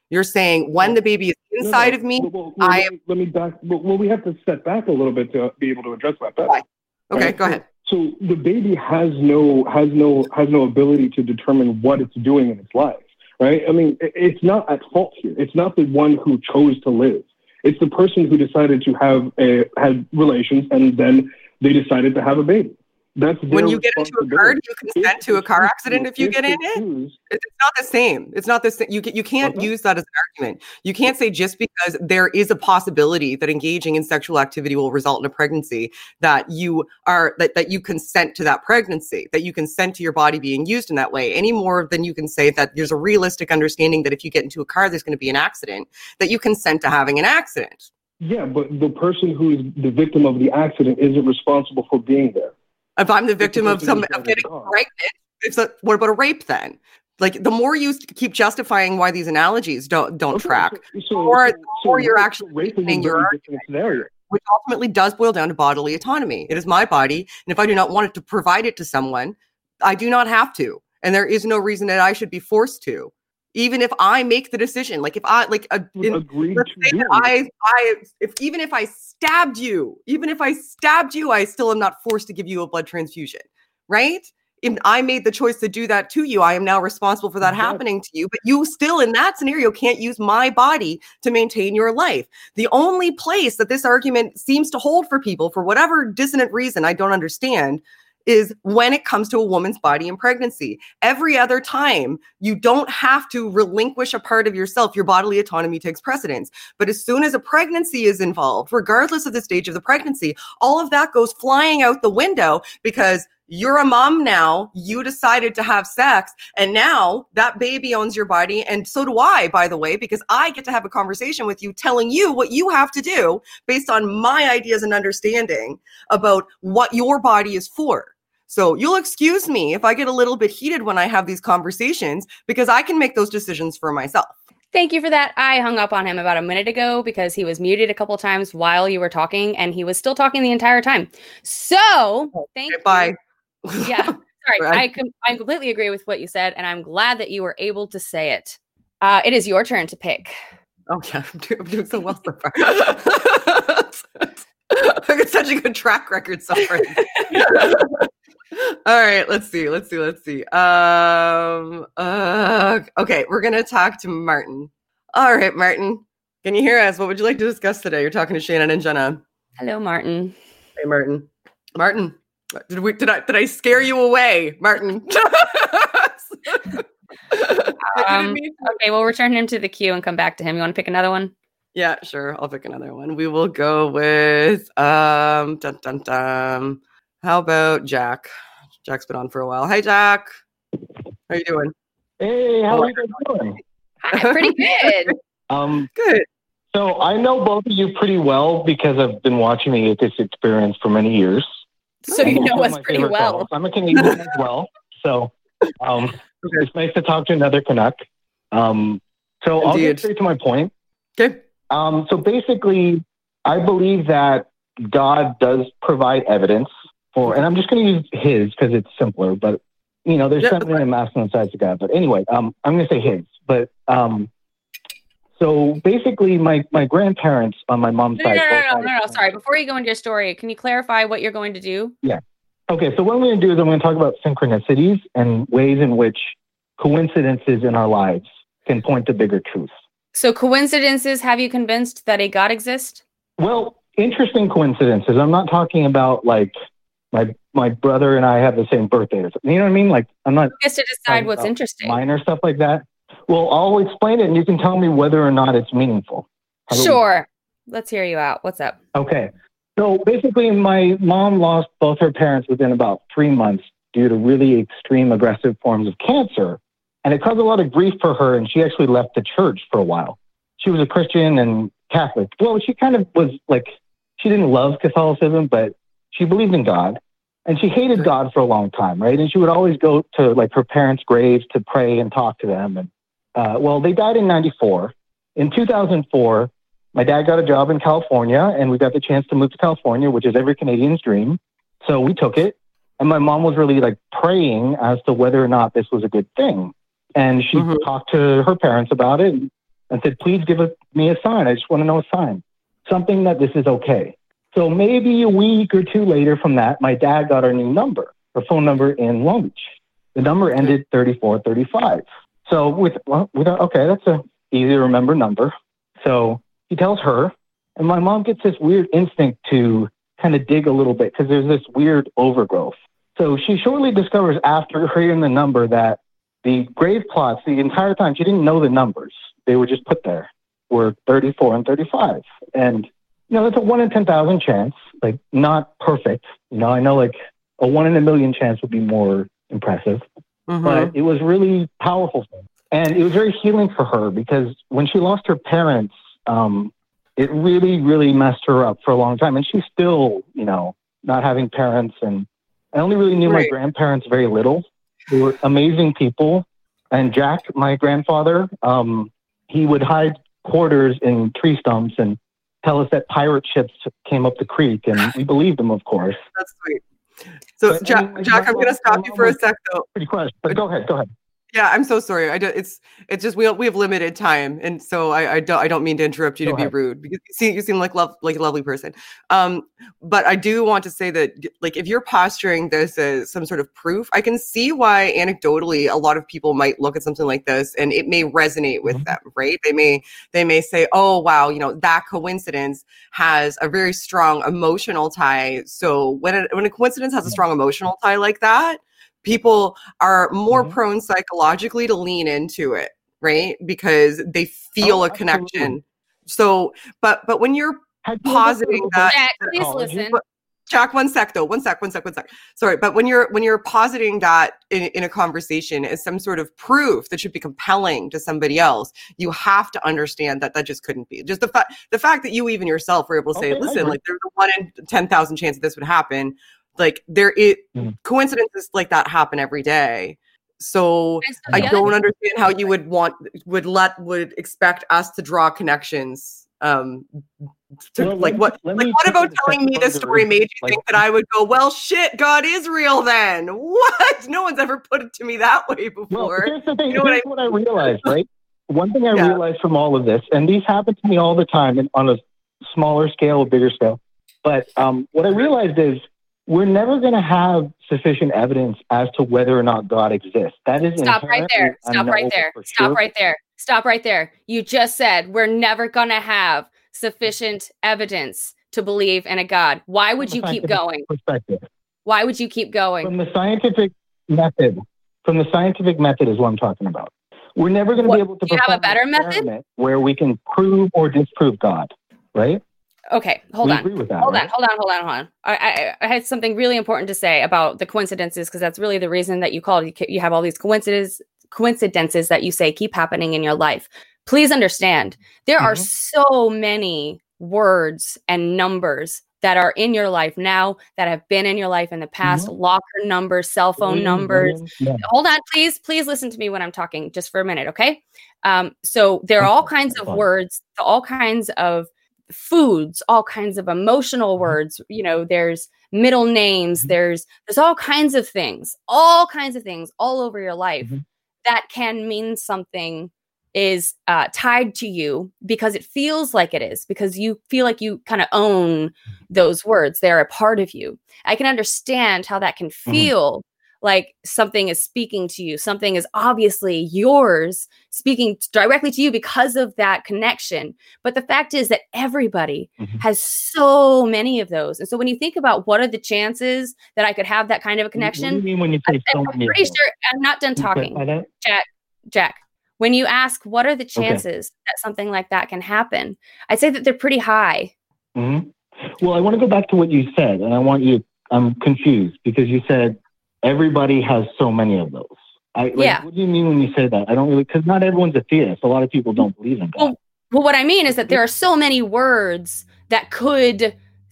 You're saying when the baby is inside no, no. of me, well, well, well, I let me, let me back. Well, well, we have to step back a little bit to be able to address that better. Okay, Right? go ahead. So the baby has no has no has no ability to determine what it's doing in its life, right? I mean, it's not at fault here. It's not the one who chose to live. It's the person who decided to have a, had relations and then they decided to have a baby. That's when you get into a car, do you consent to a car accident if you get in it? It's not the same. It's not the same. You, you can't use that as an argument. You can't say just because there is a possibility that engaging in sexual activity will result in a pregnancy that you are that, that you consent to that pregnancy, that you consent to your body being used in that way, any more than you can say that there's a realistic understanding that if you get into a car, there's going to be an accident, that you consent to having an accident. Yeah, but the person who's the victim of the accident isn't responsible for being there. If I'm the victim of some of getting pregnant, it's a, what about a rape then? Like the more you keep justifying why these analogies don't don't Okay, track, so, so, or so, the more so you're rape, actually rape weakening your argument, scenario. which ultimately does boil down to bodily autonomy. It is my body, and if I do not want it to provide it to someone, I do not have to, and there is no reason that I should be forced to. Even if I make the decision, like if I like a, in, let's say that I, I, if even if I stabbed you, even if I stabbed you, I still am not forced to give you a blood transfusion, right? If I made the choice to do that to you, I am now responsible for that Exactly. happening to you. But you still, in that scenario, can't use my body to maintain your life. The only place that this argument seems to hold for people, for whatever dissonant reason I don't understand, is when it comes to a woman's body in pregnancy. Every other time, you don't have to relinquish a part of yourself. Your bodily autonomy takes precedence. But as soon as a pregnancy is involved, regardless of the stage of the pregnancy, all of that goes flying out the window because you're a mom now, you decided to have sex, and now that baby owns your body, and so do I, by the way, because I get to have a conversation with you telling you what you have to do based on my ideas and understanding about what your body is for. So you'll excuse me if I get a little bit heated when I have these conversations because I can make those decisions for myself. Thank you for that. I hung up on him about a minute ago because he was muted a couple times while you were talking and he was still talking the entire time. So thank okay, you. Bye. Yeah. Sorry. Right. I, com- I completely agree with what you said and I'm glad that you were able to say it. Uh, it is your turn to pick. Oh yeah, I'm doing, I'm doing so well so far. I got such a good track record so far. All right, let's see, let's see, let's see. Um, uh, okay, we're gonna talk to Martin. All right, Martin, can you hear us? What would you like to discuss today? You're talking to Shannon and Jenna. Hello, Martin. Hey, Martin. Martin, did we? Did I? Did I scare you away, Martin? um, okay, we'll return him to the queue and come back to him. You want to pick another one? Yeah, sure. I'll pick another one. We will go with um, dun dun dun. How about Jack? Jack's been on for a while. Hi, Jack. How you doing? Hey, how are you guys doing? Hi, pretty good. um, good. So I know both of you pretty well because I've been watching the Atheist Experience for many years. So you know us pretty well. Fellows. I'm a Canadian as well, so um, okay. It's nice to talk to another Canuck. Um, so Indeed. I'll get straight to my point. Okay. Um, so basically, I believe that God does provide evidence for, and I'm just going to use his because it's simpler, but you know, there's yeah, feminine and masculine sides to God. But anyway, um, I'm going to say his. But um, so basically, my my grandparents on my mom's no, side. No, no, no, no, no, no. Sorry. Before you go into your story, can you clarify what you're going to do? Yeah. Okay. So what I'm going to do is I'm going to talk about synchronicities and ways in which coincidences in our lives can point to bigger truths. So coincidences have you convinced that a God exists? Well, interesting coincidences. I'm not talking about like my my brother and I have the same birthday or something. You know what I mean? Like I'm not. Who gets to decide what's interesting? Minor stuff like that. Well, I'll explain it, and you can tell me whether or not it's meaningful. Sure. Let's hear you out. What's up? Okay. So basically, my mom lost both her parents within about three months due to really extreme aggressive forms of cancer. And it caused a lot of grief for her, and she actually left the church for a while. She was a Christian and Catholic. Well, she kind of was like, she didn't love Catholicism, but she believed in God. And she hated God for a long time, right? And she would always go to like her parents' graves to pray and talk to them. And uh, well, they died in ninety-four. In two thousand four, my dad got a job in California, and we got the chance to move to California, which is every Canadian's dream. So we took it. And my mom was really like praying as to whether or not this was a good thing. And she mm-hmm. talked to her parents about it. and said, please give a, me a sign. I just want to know a sign. Something that this is okay. So maybe a week or two later from that, my dad got our new number, our phone number in Long Beach. The number ended thirty-four thirty-five. So with, well, with okay, that's a easy to remember number. So he tells her, and my mom gets this weird instinct to kind of dig a little bit because there's this weird overgrowth. So she shortly discovers after hearing the number that the grave plots, the entire time, she didn't know the numbers. They were just put there, were thirty-four and thirty-five. And, you know, that's a one in ten thousand chance, like not perfect. You know, I know like a one in a million chance would be more impressive, mm-hmm. but it was really powerful. And it was very healing for her because when she lost her parents, um, it really, really messed her up for a long time. And she's still, you know, not having parents. And I only really knew right. my grandparents very little. They were amazing people. And Jack, my grandfather, um, he would hide quarters in tree stumps and tell us that pirate ships came up the creek. And we believed him, of course. That's sweet. So, but, Jack, I mean, Jack I'm going to stop you for a sec, though. Pretty question, but go ahead, go ahead. Yeah, I'm so sorry. I do, it's it's just we we have limited time, and so I, I don't I don't mean to interrupt you Go to ahead. Be rude because you seem you seem like love like a lovely person. Um, but I do want to say that like if you're posturing this as some sort of proof, I can see why anecdotally a lot of people might look at something like this and it may resonate with mm-hmm. them, right? They may they may say, oh wow, you know that coincidence has a very strong emotional tie. So when a, when a coincidence has a strong emotional tie like that, people are more mm-hmm. prone psychologically to lean into it, right? Because they feel oh, a connection. Absolutely. So, but but when you're positing that, Jack, please listen. Jack, one sec though, one sec, one sec, one sec. Sorry, but when you're when you're positing that in, in a conversation as some sort of proof that should be compelling to somebody else, you have to understand that that just couldn't be. Just the fact the fact that you even yourself were able to say, okay, listen, like there's a one in ten thousand chance that this would happen. Like there is mm-hmm. coincidences like that happen every day. So I don't understand how you would want would let would expect us to draw connections. Um, to, well, like me, what like what about telling me this story made you like, think that I would go, well, shit, God is real then? What? No one's ever put it to me that way before. Well, here's the thing. You know here's what, I, what I realized, right? One thing I yeah. realized from all of this, and these happen to me all the time, and on a smaller scale, a bigger scale. But um, what I realized is, we're never going to have sufficient evidence as to whether or not God exists. That is stop right there. Stop right there. Stop sure. right there. Stop right there. You just said we're never going to have sufficient evidence to believe in a God. Why would you keep going? Perspective. Why would you keep going? From the scientific method. From the scientific method is what I'm talking about. We're never going to be able to. Do you have a better method where we can prove or disprove God, right? Okay, hold we on. Agree with that, hold right? on, hold on, hold on, hold on. I, I, I had something really important to say about the coincidences because that's really the reason that you called. You, you have all these coincidences, coincidences that you say keep happening in your life. Please understand, there mm-hmm. are so many words and numbers that are in your life now that have been in your life in the past. Mm-hmm. Locker numbers, cell phone mm-hmm. numbers. Yeah. Hold on, please, please listen to me when I'm talking, just for a minute, okay? Um, so there are all kinds of words, all kinds of foods, all kinds of emotional words. You know, there's middle names, mm-hmm. there's there's all kinds of things, all kinds of things all over your life mm-hmm. that can mean something is uh, tied to you because it feels like it is, because you feel like you kind of own those words. They're a part of you. I can understand how that can feel mm-hmm. like something is speaking to you. Something is obviously yours, speaking directly to you because of that connection. But the fact is that everybody mm-hmm. has so many of those. And so when you think about what are the chances that I could have that kind of a connection, what do you mean when you say so I'm many pretty sure I'm not done talking. Jack, Jack, when you ask what are the chances okay. that something like that can happen, I'd say that they're pretty high. Mm-hmm. Well, I want to go back to what you said, and I want you, I'm confused because you said, everybody has so many of those. I, like, yeah. What do you mean when you say that? I don't really, because not everyone's a theist. A lot of people don't believe in God. Well, well, what I mean is that there are so many words that could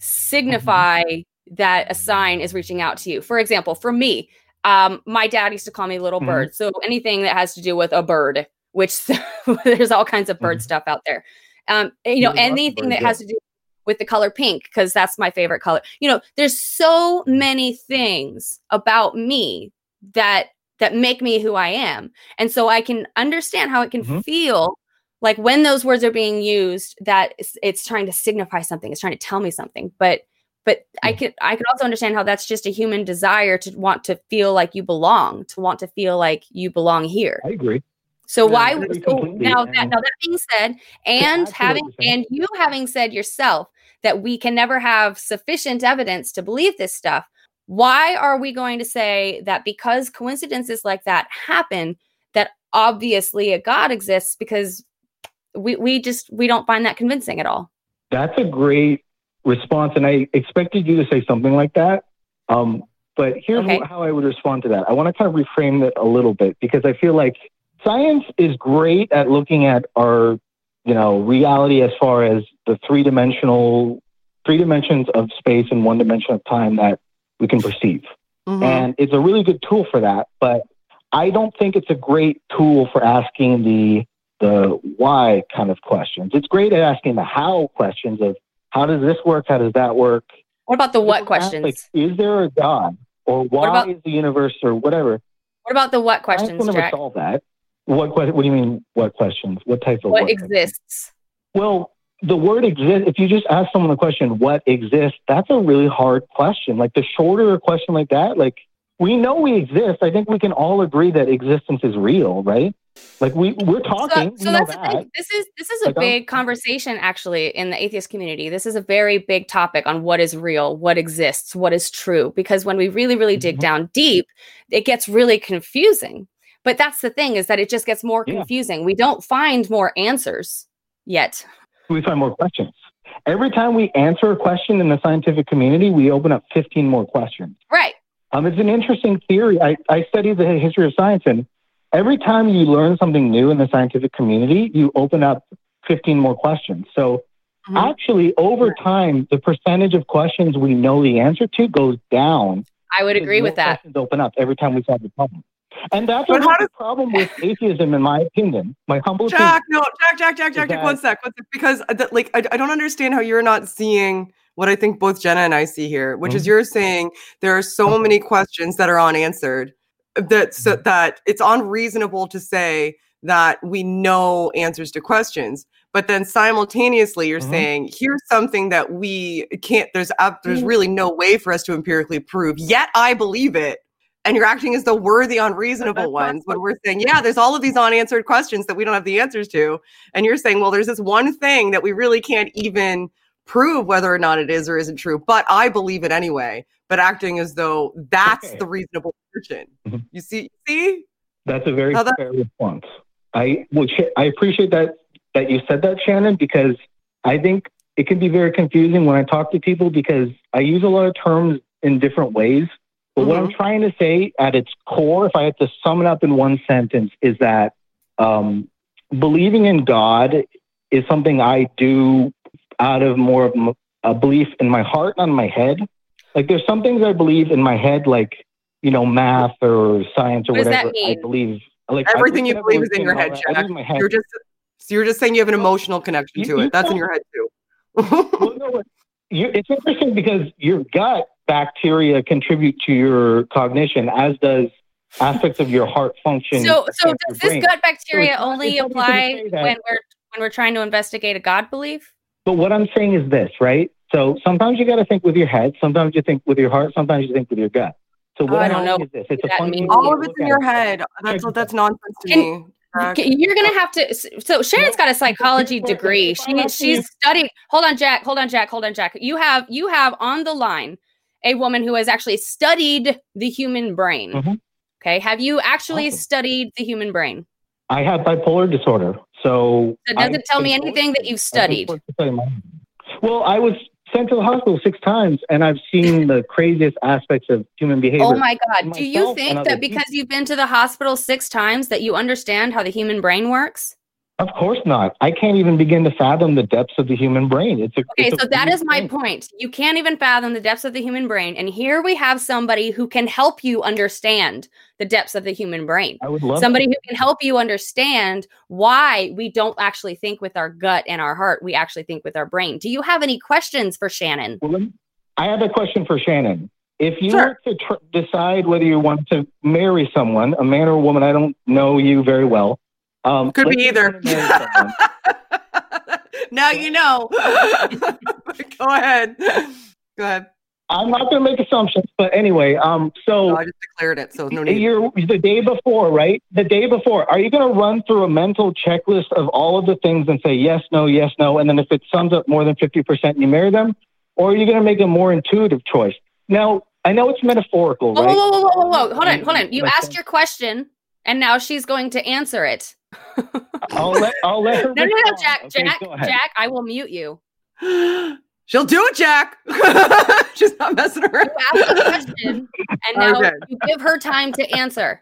signify mm-hmm. that a sign is reaching out to you. For example, for me, um, my dad used to call me Little mm-hmm. Bird. So anything that has to do with a bird, which there's all kinds of bird mm-hmm. stuff out there. Um, you know, there's anything that has to do with the color pink, because that's my favorite color. You know, there's so many things about me that that make me who I am. And so I can understand how it can mm-hmm. feel like when those words are being used, that it's, it's trying to signify something. It's trying to tell me something. But but I could I could also understand how that's just a human desire to want to feel like you belong, to want to feel like you belong here. I agree. So Yeah, why? I agree So completely. now that And- now that being said, and add to what having you're saying- and you having said yourself that we can never have sufficient evidence to believe this stuff, why are we going to say that because coincidences like that happen, that obviously a God exists? Because we we just we don't find that convincing at all. That's a great response, and I expected you to say something like that. Um, but here's Okay. wh- how I would respond to that. I want to kind of reframe it a little bit because I feel like science is great at looking at our, you know, reality as far as the three-dimensional, three dimensions of space and one dimension of time that we can perceive. Mhm. And it's a really good tool for that. But I don't think it's a great tool for asking the the why kind of questions. It's great at asking the how questions of how does this work? How does that work? What about the what Ask, questions? Like, is there a God? Or why about- is the universe or whatever? What about the what Science questions, will never Jack? solve that. What, que- what do you mean, what questions? What type of What what questions? exists? Well, the word exists, if you just ask someone a question, what exists, that's a really hard question. Like the shorter a question like that, like we know we exist. I think we can all agree that existence is real, right? Like we, we're talking, So, so we know that's that. the thing. This is this is a Like, I'm- big conversation actually in the atheist community. This is a very big topic on what is real, what exists, what is true. Because when we really, really dig Mhm. down deep, it gets really confusing. But that's the thing, is that it just gets more Yeah. confusing. We don't find more answers yet. We find more questions. Every time we answer a question in the scientific community, we open up fifteen more questions. Right. Um, it's an interesting theory. I, I studied the history of science, and every time you learn something new in the scientific community, you open up fifteen more questions. So Mhm. actually, over time, the percentage of questions we know the answer to goes down. I would because agree more with that. Questions open up every time we solve the problem. And that's But a how really does- problem with atheism, in my opinion. My humble Jack, opinion. no, Jack, Jack, Jack, Jack, Jack, one that- sec, one sec, because uh, that, like I, I don't understand how you're not seeing what I think both Jenna and I see here, which is Mhm. you're saying there are so Okay. many questions that are unanswered that so Mhm. that it's unreasonable to say that we know answers to questions, but then simultaneously you're Mhm. saying here's something that we can't. There's ab- there's Mhm. really no way for us to empirically prove. Yet I believe it. And you're acting as the worthy, unreasonable that's not ones when we're saying, yeah, there's all of these unanswered questions that we don't have the answers to. And you're saying, well, there's this one thing that we really can't even prove whether or not it is or isn't true, but I believe it anyway, but acting as though that's Okay. the reasonable position. Mhm. You see, see? That's a very How that- fair response. I which I appreciate that that you said that, Shannon, because I think it can be very confusing when I talk to people because I use a lot of terms in different ways. But what I'm trying to say at its core, if I had to sum it up in one sentence, is that um, believing in God is something I do out of more of m- a belief in my heart, not in my head. Like there's some things I believe in my head, like, you know, math or science or What does that whatever. I mean? believe like I Everything you believe in believe is in your evolution head, and all that. I Jack. believe in my head. You're just so you're just saying you have an emotional connection You- to you it. That's in don't- your head too. Well, no, you, it's interesting because your gut bacteria contribute to your cognition, as does aspects of your heart function. So, so affect does your this brain. gut bacteria it's not- only it's not easy to apply say that. when we're when we're trying to investigate a God belief? But what I'm saying is this, right? So sometimes you got to think with your head, sometimes you think with your heart, sometimes you think with your gut. So what Oh, I I'm don't saying know is this: it's what a that funny means. way All to of it's look in at your it. head. That's Check that's this nonsense to Can- me. Jack. Okay, You're gonna have to. So Shannon's got a psychology If I- degree. if I'm She asking you- she's studied. Hold on, Jack. Hold on, Jack. Hold on, Jack. You have you have on the line a woman who has actually studied the human brain. Mhm. Okay, have you actually Awesome. studied the human brain? I have bipolar disorder, so That doesn't I- tell me anything that you've studied. Well, I was sent to the hospital six times, and I've seen the craziest aspects of human behavior. Oh my God! Do you myself think and that other because you've been to the hospital six times that you understand how the human brain works? Of course not. I can't even begin to fathom the depths of the human brain. It's a Okay, it's a so that weird is my thing. point. You can't even fathom the depths of the human brain. And here we have somebody who can help you understand the depths of the human brain. I would love Somebody to. who can help you understand why we don't actually think with our gut and our heart. We actually think with our brain. Do you have any questions for Shannon? Well, let me- I have a question for Shannon. If you Sure. were to tr- decide whether you want to marry someone, a man or a woman, I don't know you very well. Um, Could let's be say you either. wanna marry someone. Now you know. Go ahead. Go ahead. I'm not going to make assumptions, but anyway, um, so No, I just declared it, so no need. you're the day before, right? The day before, are you going to run through a mental checklist of all of the things and say yes, no, yes, no, and then if it sums up more than fifty percent, you marry them, or are you going to make a more intuitive choice? Now, I know it's metaphorical, Whoa, right? whoa, whoa, whoa, whoa, whoa! Hold on, hold on. You Like, asked your question, and now she's going to answer it. I'll let I'll let her. No, no, no, respond. Jack, Okay, Jack, go ahead. Jack. I will mute you. She'll do it, Jack. She's not messing around. You asked a question, and now Okay. you give her time to answer.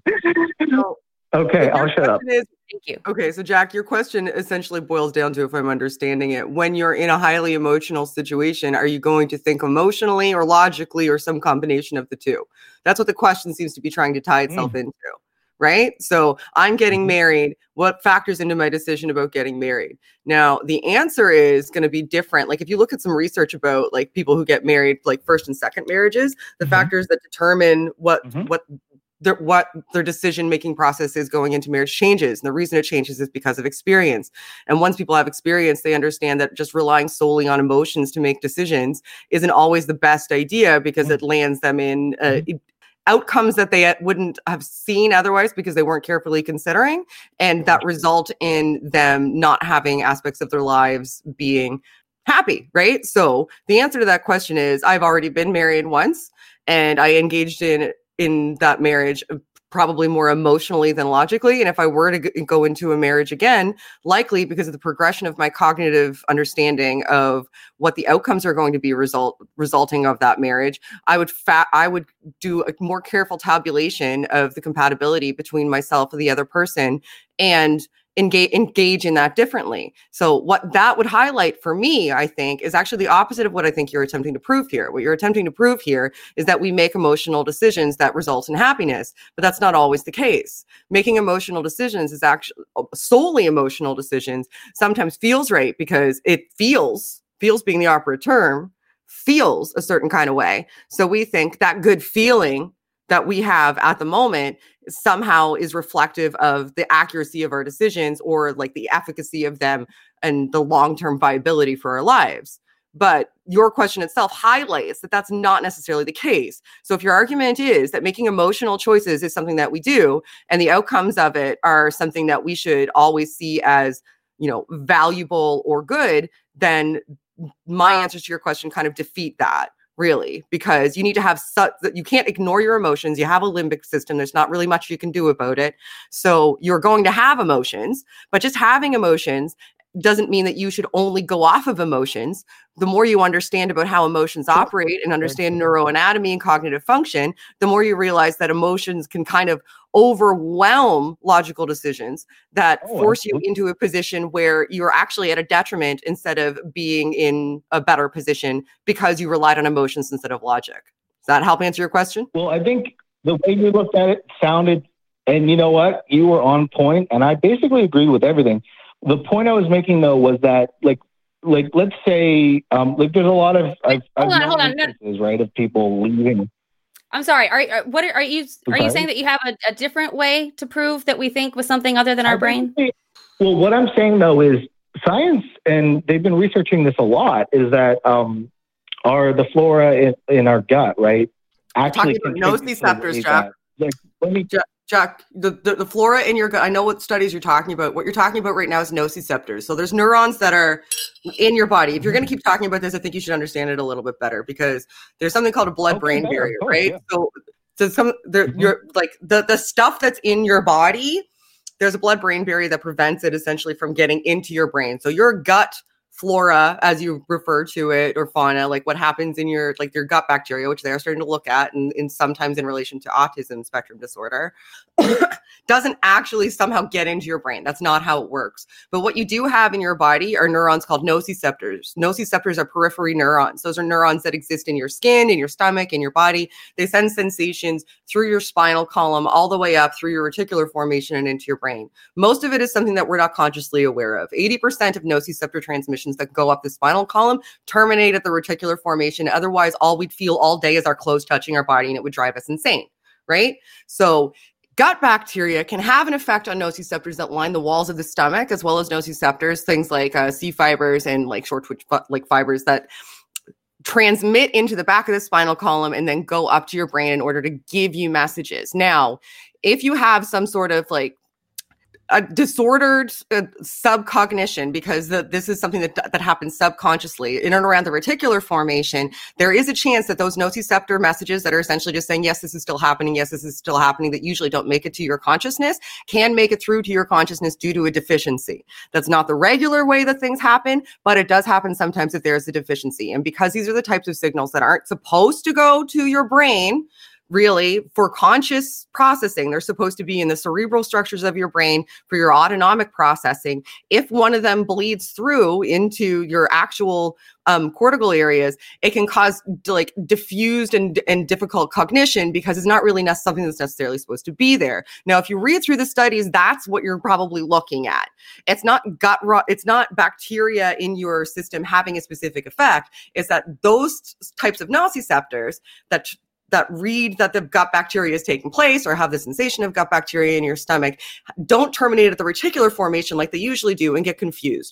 So, Okay, your I'll shut up. question is- Thank you. Okay, so Jack, your question essentially boils down to, if I'm understanding it, when you're in a highly emotional situation, are you going to think emotionally or logically or some combination of the two? That's what the question seems to be trying to tie itself into, right? So I'm getting Mhm. married. What factors into my decision about getting married? Now, the answer is going to be different. Like if you look at some research about like people who get married, like first and second marriages, the Mhm. factors that determine what Mhm. what their, what their decision-making process is going into marriage changes. And the reason it changes is because of experience. And once people have experience, they understand that just relying solely on emotions to make decisions isn't always the best idea because it lands them in uh, outcomes that they wouldn't have seen otherwise because they weren't carefully considering. And that result in them not having aspects of their lives being happy, right? So the answer to that question is I've already been married once and I engaged in in that marriage probably more emotionally than logically. And if I were to g- go into a marriage again, likely because of the progression of my cognitive understanding of what the outcomes are going to be result resulting of that marriage, I would fa- I would do a more careful tabulation of the compatibility between myself and the other person and engage engage in that differently. So what that would highlight for me, I think, is actually the opposite of what I think you're attempting to prove here. What you're attempting to prove here is that we make emotional decisions that result in happiness, but that's not always the case. Making emotional decisions is actually solely emotional decisions sometimes feels right because it feels, feels being the operative term, feels a certain kind of way. So we think that good feeling that we have at the moment somehow is reflective of the accuracy of our decisions or like the efficacy of them and the long-term viability for our lives. But your question itself highlights that that's not necessarily the case. So if your argument is that making emotional choices is something that we do and the outcomes of it are something that we should always see as, you know, valuable or good, then my answers to your question kind of defeat that. Really, because you need to have such that you can't ignore your emotions. You have a limbic system. There's not really much you can do about it. So you're going to have emotions, but just having emotions doesn't mean that you should only go off of emotions. The more you understand about how emotions operate and understand neuroanatomy and cognitive function, the more you realize that emotions can kind of overwhelm logical decisions that Oh, force you absolutely. into a position where you're actually at a detriment instead of being in a better position because you relied on emotions instead of logic. Does that help answer your question? Well, I think the way you looked at it sounded, and you know what? You were on point, and I basically agree with everything. The point I was making, though, was that, like, like let's say, um, like, there's a lot of, I've, I've hold on, known hold on. No- instances, right, of people leaving. I'm sorry. Are, are what are, are you are you Okay. saying that you have a, a different way to prove that we think was something other than our I brain? basically- Well, what I'm saying, though, is science, and they've been researching this a lot, is that um, our the flora in, in our gut, right, actually talking about contributes to the nociceptors, way Jack. that- Like, let me Jack, Jack the, the, the flora in your gut, I know what studies you're talking about. What you're talking about right now is nociceptors. So there's neurons that are in your body. If you're going to keep talking about this, I think you should understand it a little bit better because there's something called a blood-brain Okay, yeah, of barrier, course, right? yeah. So, so some, there, Mhm. you're like the, the stuff that's in your body, there's a blood-brain barrier that prevents it essentially from getting into your brain. So your gut flora, as you refer to it, or fauna, like what happens in your, like your gut bacteria, which they are starting to look at, and, and sometimes in relation to autism spectrum disorder, doesn't actually somehow get into your brain. That's not how it works. But what you do have in your body are neurons called nociceptors. Nociceptors are periphery neurons. Those are neurons that exist in your skin, in your stomach, in your body. They send sensations through your spinal column all the way up through your reticular formation and into your brain. Most of it is something that we're not consciously aware of. eighty percent of nociceptor transmissions that go up the spinal column terminate at the reticular formation. Otherwise, all we'd feel all day is our clothes touching our body and it would drive us insane, right? So gut bacteria can have an effect on nociceptors that line the walls of the stomach, as well as nociceptors, things like uh, C fibers and like short twitch fi- like fibers that transmit into the back of the spinal column and then go up to your brain in order to give you messages. Now, if you have some sort of like a disordered uh, subcognition, because the, this is something that that happens subconsciously in and around the reticular formation, there is a chance that those nociceptor messages that are essentially just saying, yes, this is still happening, yes, this is still happening, that usually don't make it to your consciousness, can make it through to your consciousness due to a deficiency. That's not the regular way that things happen, but it does happen sometimes if there's a deficiency. And because these are the types of signals that aren't supposed to go to your brain, really, for conscious processing, they're supposed to be in the cerebral structures of your brain for your autonomic processing. If one of them bleeds through into your actual um, cortical areas, it can cause like diffused and, and difficult cognition because it's not really ne- something that's necessarily supposed to be there. Now, if you read through the studies, that's what you're probably looking at. It's not gut rot, it's not bacteria in your system having a specific effect. It's that those types of nociceptors that that read that the gut bacteria is taking place or have the sensation of gut bacteria in your stomach don't terminate at the reticular formation like they usually do and get confused.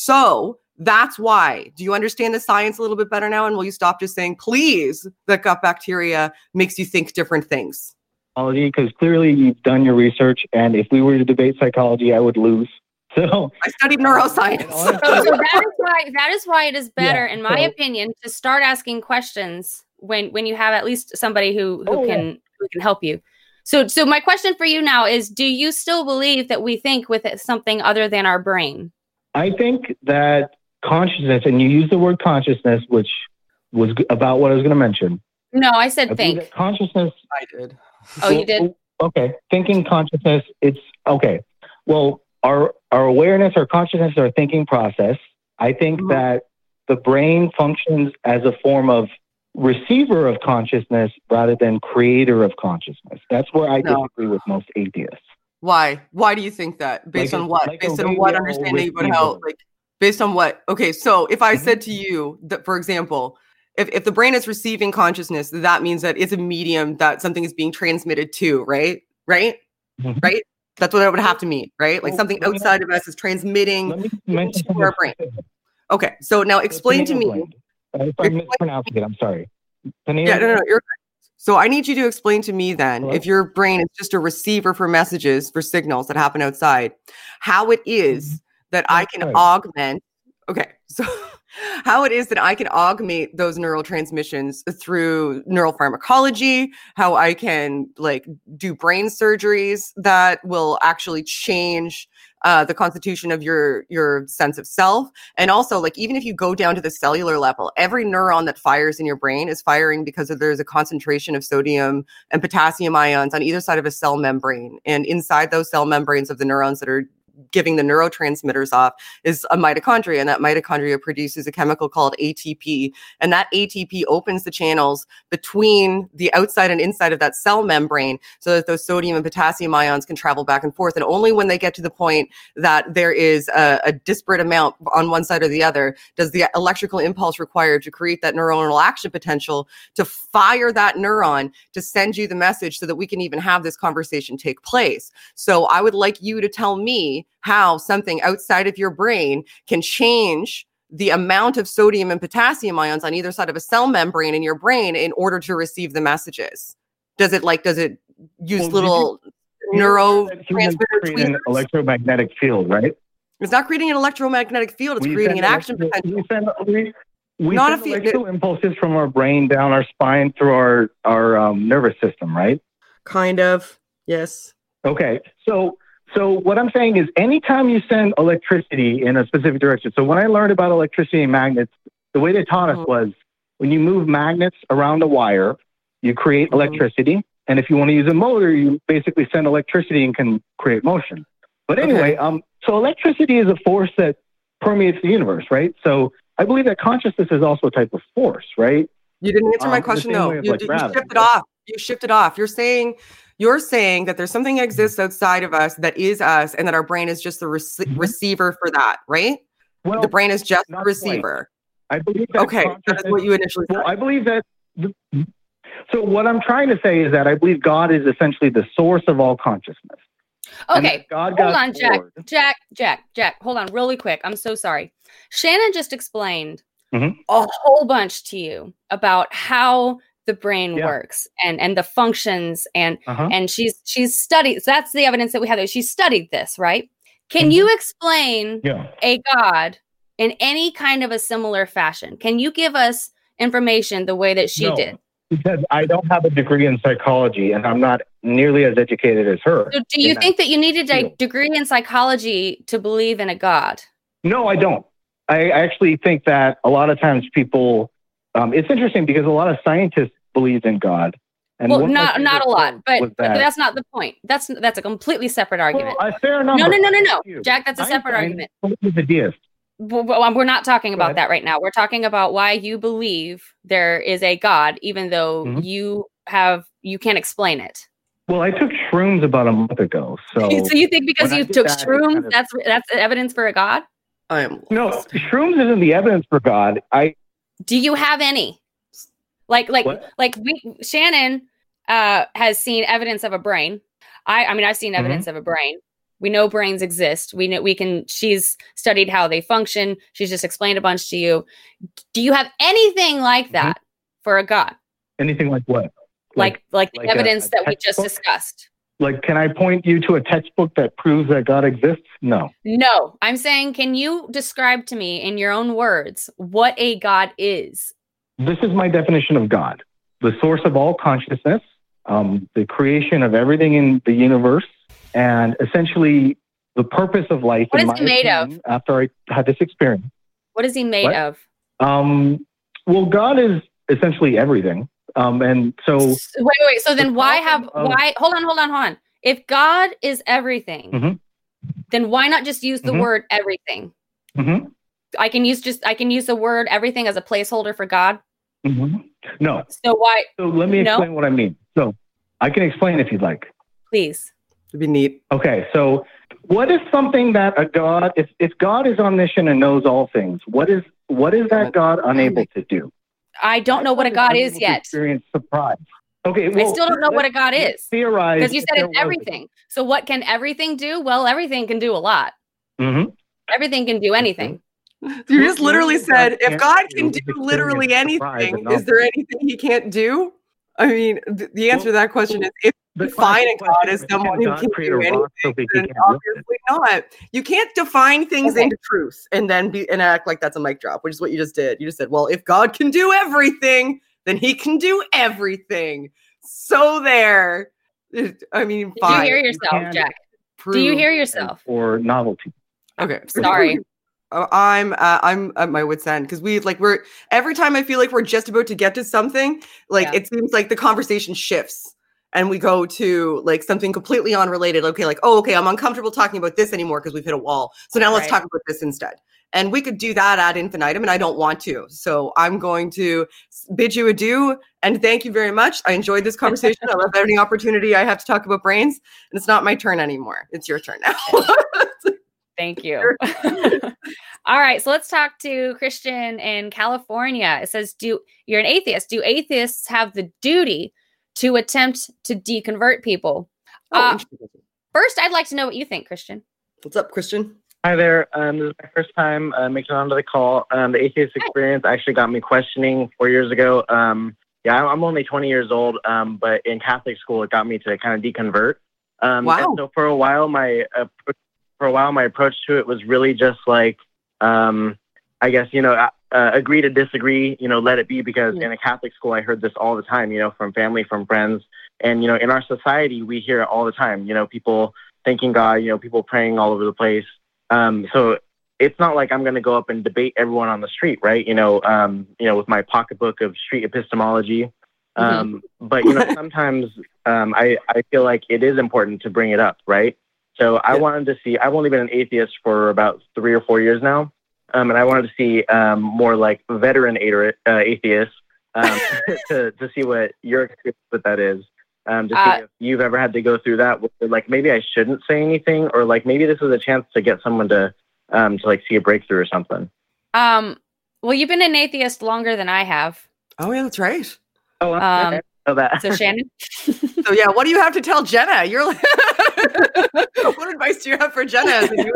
So that's why. Do you understand the science a little bit better now? And will you stop just saying, please, that gut bacteria makes you think different things? Because clearly you've done your research, and if we were to debate psychology, I would lose. So I studied neuroscience. so, so that is why that is why it is better, Yeah, in my so- opinion, to start asking questions when when you have at least somebody who who Oh, can yeah. who can help you. So so my question for you now is, do you still believe that we think with something other than our brain? I think that consciousness, and you use the word consciousness, which was g- about what I was going to mention. No, I I said believe think. that consciousness. I did. Oh, you did? Okay. Thinking consciousness. It's okay. Well, our, our awareness, our consciousness, our thinking process. I think Mhm. that the brain functions as a form of receiver of consciousness rather than creator of consciousness. That's where I No. disagree with most atheists. Why? Why do you think that? Based Like on a- what? like a Based on what radio understanding about how, receiver. like, based on what? Okay, so if I Mhm. said to you that, for example, if, if the brain is receiving consciousness, that means that it's a medium that something is being transmitted to, right? Right? Mhm. Right? That's what it would have to mean, right? Like Well, something let me- outside of us is transmitting Let me mention into something our brain. specific. Okay, so now The explain to pineal me. gland. Uh, If I'm Explain- mispronouncing it, I'm sorry. Pineal Yeah, no, no, no, gland? you're so I need you to explain to me then, Hello? if your brain is just a receiver for messages, for signals that happen outside, how it is that I can Right. augment. Okay, so how it is that I can augment those neural transmissions through neural pharmacology, how I can like do brain surgeries that will actually change uh, the constitution of your your sense of self. And also, like, even if you go down to the cellular level, every neuron that fires in your brain is firing because of, there's a concentration of sodium and potassium ions on either side of a cell membrane. And inside those cell membranes of the neurons that are giving the neurotransmitters off is a mitochondria, and that mitochondria produces a chemical called A T P, and that A T P opens the channels between the outside and inside of that cell membrane so that those sodium and potassium ions can travel back and forth. And only when they get to the point that there is a, a disparate amount on one side or the other does the electrical impulse required to create that neuronal action potential to fire that neuron to send you the message so that we can even have this conversation take place. So I would like you to tell me how something outside of your brain can change the amount of sodium and potassium ions on either side of a cell membrane in your brain in order to receive the messages. Does it like, does it use Well, did little You know neurotransmitter that humans create an tweeters? electromagnetic field, right? It's not creating an electromagnetic field. It's We creating an send action electro- potential. We send, we, we Not send a field- electrical impulses from our brain down our spine through our, our um, nervous system, right? Kind of. Yes. Okay. So so what I'm saying is anytime you send electricity in a specific direction. So when I learned about electricity and magnets, the way they taught Mhm. us was when you move magnets around a wire, you create Mhm. electricity. And if you want to use a motor, you basically send electricity and can create motion. But anyway, Okay. um, so electricity is a force that permeates the universe, right? So I believe that consciousness is also a type of force, right? You didn't answer Um, my the question same though. way of, You, like, you gravity. shifted off. You shifted off. You're saying you're saying that there's something that exists outside of us that is us, and that our brain is just the rec- Mhm. receiver for that, right? Well, The brain is just the not quite. receiver. I believe that Okay, that is consciousness- what you initially said. Well, I believe that the, So what I'm trying to say is that I believe God is essentially the source of all consciousness. And Okay, that God hold got on, Jack. bored. Jack, Jack, Jack, hold on really quick. I'm so sorry. Shannon just explained Mhm. a whole bunch to you about how the brain Yeah. works and and the functions and Uh-huh. and she's she's studied. So that's the evidence that we have. That she's studied this, right? Can Mhm. you explain Yeah. a God in any kind of a similar fashion? Can you give us information the way that she No, did? because I don't have a degree in psychology and I'm not nearly as educated as her. So do you in that think that you needed a field. degree in psychology to believe in a God? No, I don't. I actually think that a lot of times people, um, it's interesting because a lot of scientists believe in God. And Well, one of my not not a favorite lot, quotes but, was but that- that's not the point. That's that's a completely separate argument. Well, a fair no, number. no, no, no, no, Few. Jack. That's a separate Einstein argument. was a deist. W- w- We're not talking Go about ahead. that right now. We're talking about why you believe there is a God, even though Mhm. you have you can't explain it. Well, I took shrooms about a month ago. So, So you think because when I you did took that, it shrooms, kind of- that's that's evidence for a God? I am no, lost. shrooms isn't the evidence for God. I Do you have any? Like like What? like we Shannon uh has seen evidence of a brain. I I mean I've seen Mm-hmm. evidence of a brain. We know brains exist. We know we can she's studied how they function. She's just explained a bunch to you. Do you have anything like Mm-hmm. that for a God? anything like what? Like like, the like a- evidence a that we just textbook? discussed? Like, can I point you to a textbook that proves that God exists? No. No. I'm saying can you describe to me in your own words what a God is? This is my definition of God: the source of all consciousness, um, the creation of everything in the universe, and essentially the purpose of life. What in is my he made of? opinion, After I had this experience, What is he made What? of? um, well, God is essentially everything, um, and so S- Wait, wait, wait. So the then why have problem of- why hold on, hold on, hold on. If God is everything, Mhm. then why not just use the Mhm. word everything? mhm, I can use just I can use the word everything as a placeholder for God. mhm. no. So why So let me No? explain what I mean. So I can explain if you'd like. please? It'd be neat. Okay, so what is something that a God, if, if God is omniscient and knows all things, what is what is that God unable to do? I don't know what a God is Unable to yet. Experience surprise. Okay, I well, still don't know what a God let's is. Theorize Because you if said there it's was- everything. So what can everything do? Well, everything can do a lot. Mhm. Everything can do anything. You just literally What- what said, God if can't God do can is do experience literally surprise anything, and is there anything he can't do? I mean, th- the answer to that question is if The you define a classic God question as is, someone can who God can create do a anything, rock so big he then can't lift it? obviously not. You can't define things Okay. into truth and then be and act like that's a mic drop, which is what you just did. You just said, well, if God can do everything, then he can do everything. So there. It- I mean, Did fine. you hear yourself, can't Jack? Do you Prove- hear yourself? Or novelty. Okay. Sorry. Uh, I'm uh, I'm at my wit's end because we like we're every time I feel like we're just about to get to something, like Yeah. it seems like the conversation shifts and we go to like something completely unrelated. Okay, like oh, okay, I'm uncomfortable talking about this anymore because we've hit a wall. So now let's Right. talk about this instead. And we could do that ad infinitum, and I don't want to. So I'm going to s- bid you adieu and thank you very much. I enjoyed this conversation. I love any opportunity I have to talk about brains, and it's not my turn anymore. It's your turn now. Thank you. All right, so let's talk to Christian in California. It says, "Do you're an atheist? Do atheists have the duty to attempt to deconvert people?" Oh, Uh, interesting. First, I'd like to know what you think, Christian. What's up, Christian? Hi there. Um, this is my first time uh, making it onto the call. Um, the atheist experience actually got me questioning four years ago. Um, yeah, I'm- I'm only twenty years old, um, but in Catholic school, it got me to kind of deconvert. Um, Wow. And so for a while, my uh, for a while, my approach to it was really just like, um, I guess you know, uh, uh, agree to disagree. You know, let it be, because Yeah. in a Catholic school, I heard this all the time. You know, from family, from friends, and you know, in our society, we hear it all the time. You know, people thanking God. You know, people praying all over the place. Um, so it's not like I'm going to go up and debate everyone on the street, right? You know, um, you know, with my pocketbook of street epistemology. Um, But you know, sometimes um, I I feel like it is important to bring it up, right? So I Yeah. wanted to see. I've only been an atheist for about three or four years now, um, and I wanted to see um, more like veteran ater- uh, atheists um, to to see what your experience with that is. Um, to see Uh, if you've ever had to go through that, where, like maybe I shouldn't say anything, or like maybe this is a chance to get someone to um, to like see a breakthrough or something. Um, well, you've been an atheist longer than I have. Oh yeah, that's right. Oh, I'm, Um, So that. So Shannon? So yeah, what do you have to tell Jenna? You're like, what advice do you have for Jenna as a new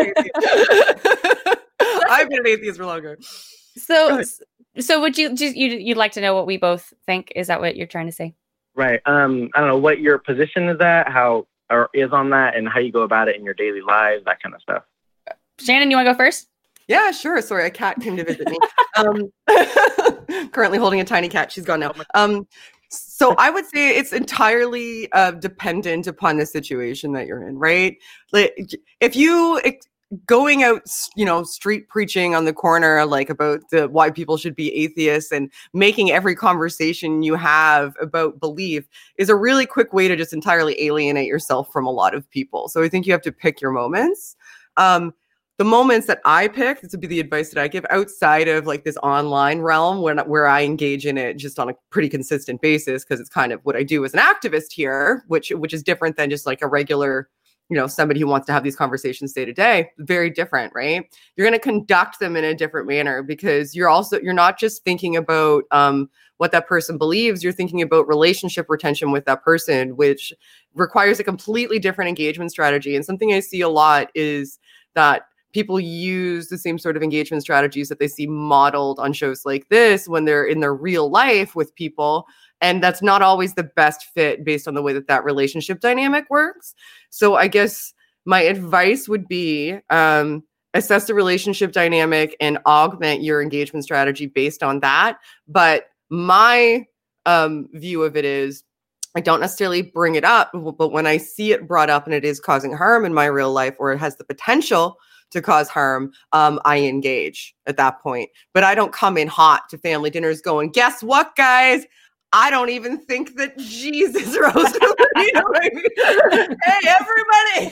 atheist? I've been an atheist for longer. So, so would you just you you'd like to know what we both think? Is that what you're trying to say? Right. Um, I don't know what your position is at, how or is on that, and how you go about it in your daily lives, that kind of stuff. Shannon, you want to go first? Yeah, sure. Sorry, a cat came to visit me. Um, currently holding a tiny cat. She's gone now. Um, so I would say it's entirely uh, dependent upon the situation that you're in, right? Like, if you ex- going out, you know, street preaching on the corner, like about the why people should be atheists, and making every conversation you have about belief is a really quick way to just entirely alienate yourself from a lot of people. So I think you have to pick your moments. Um, The moments that I pick, this would be the advice that I give outside of like this online realm when, where I engage in it just on a pretty consistent basis, because it's kind of what I do as an activist here, which which is different than just like a regular, you know, somebody who wants to have these conversations day to day. Very different, right? You're going to conduct them in a different manner because you're also, you're not just thinking about um, what that person believes, you're thinking about relationship retention with that person, which requires a completely different engagement strategy. And something I see a lot is that people use the same sort of engagement strategies that they see modeled on shows like this when they're in their real life with people. And that's not always the best fit based on the way that that relationship dynamic works. So I guess my advice would be um, assess the relationship dynamic and augment your engagement strategy based on that. But my um, view of it is, I don't necessarily bring it up, but when I see it brought up and it is causing harm in my real life, or it has the potential to cause harm, um, I engage at that point. But I don't come in hot to family dinners going, guess what, guys? I don't even think that Jesus rose. You know, like, hey, everybody,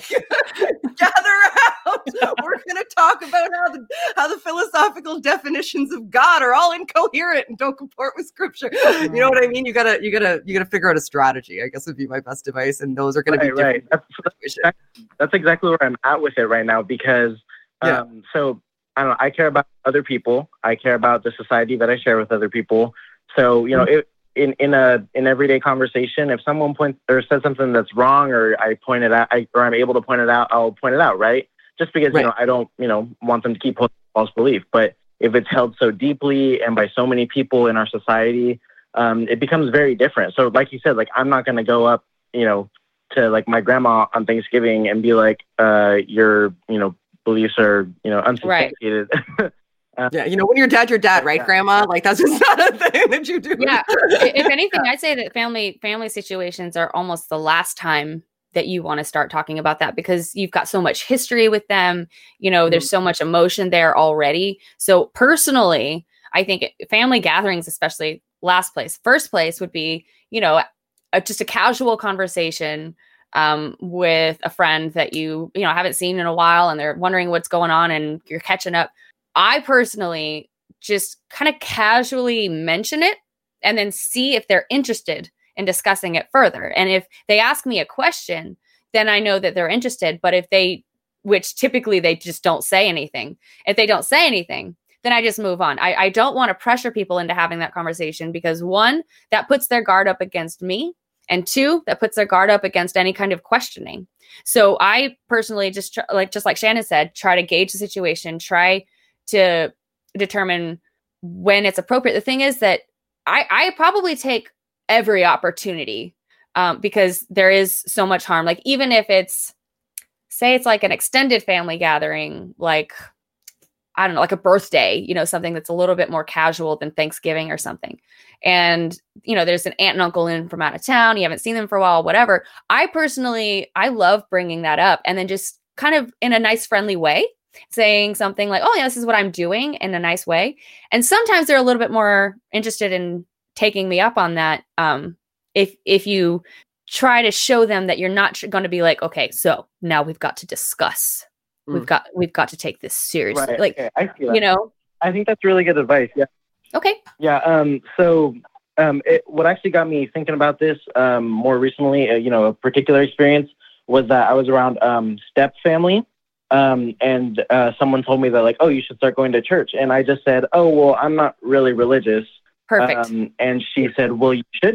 gather around. We're going to talk about how the how the philosophical definitions of God are all incoherent and don't comport with Scripture. You know what I mean? You gotta, you gotta, you gotta figure out a strategy, I guess would be my best advice. And those are going to right, be different. Right. That's, that's exactly where I'm at with it right now, because yeah. um, so I don't know. I care about other people. I care about the society that I share with other people. So you know, Mm-hmm. it. In in a in everyday conversation, if someone points or says something that's wrong, or I point it out, I, or I'm able to point it out, I'll point it out, right? Just because right. you know I don't you know want them to keep holding false belief. But if it's held so deeply and by so many people in our society, um, it becomes very different. So, like you said, like I'm not going to go up, you know, to like my grandma on Thanksgiving and be like, uh, your you know beliefs are you know unsubstantiated. Right. Uh, yeah, you know, when you're dad, you're dad, right, Grandma? Like that's just not a thing that you do. Yeah. If anything, I'd say that family family situations are almost the last time that you want to start talking about that, because you've got so much history with them. You know, mm-hmm. there's so much emotion there already. So personally, I think family gatherings, especially last place, first place would be, you know, a, just a casual conversation um, with a friend that you, you know, haven't seen in a while, and they're wondering what's going on and you're catching up. I personally just kind of casually mention it and then see if they're interested in discussing it further. And if they ask me a question, then I know that they're interested. But if they, which typically they just don't say anything, if they don't say anything, then I just move on. I, I don't want to pressure people into having that conversation, because one, that puts their guard up against me. And two, that puts their guard up against any kind of questioning. So I personally just try, like, just like Shannon said, try to gauge the situation, try to determine when it's appropriate. The thing is that I, I probably take every opportunity um, because there is so much harm. Like, even if it's, say it's like an extended family gathering, like, I don't know, like a birthday, you know, something that's a little bit more casual than Thanksgiving or something. And, you know, there's an aunt and uncle in from out of town. You haven't seen them for a while, whatever. I personally, I love bringing that up, and then just kind of in a nice, friendly way, saying something like, oh, yeah, this is what I'm doing, in a nice way. And sometimes they're a little bit more interested in taking me up on that. Um, if if you try to show them that you're not going to be like, okay, so now we've got to discuss. Mm. We've got we've got to take this seriously. Right. Like, okay. I see that. You know, I think that's really good advice. Yeah. Okay. Yeah. Um. So, um, it, what actually got me thinking about this um more recently, uh, you know, a particular experience was that I was around um step family. Um, and uh, someone told me that, like, oh, you should start going to church. And I just said, oh, well, I'm not really religious. Perfect. Um, and she said, well, you should be.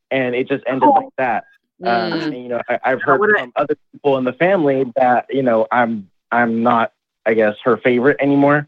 and it just ended like that. Um, Mm. and, you know, I, I've heard from other people in the family that, you know, I'm I'm not, I guess, her favorite anymore.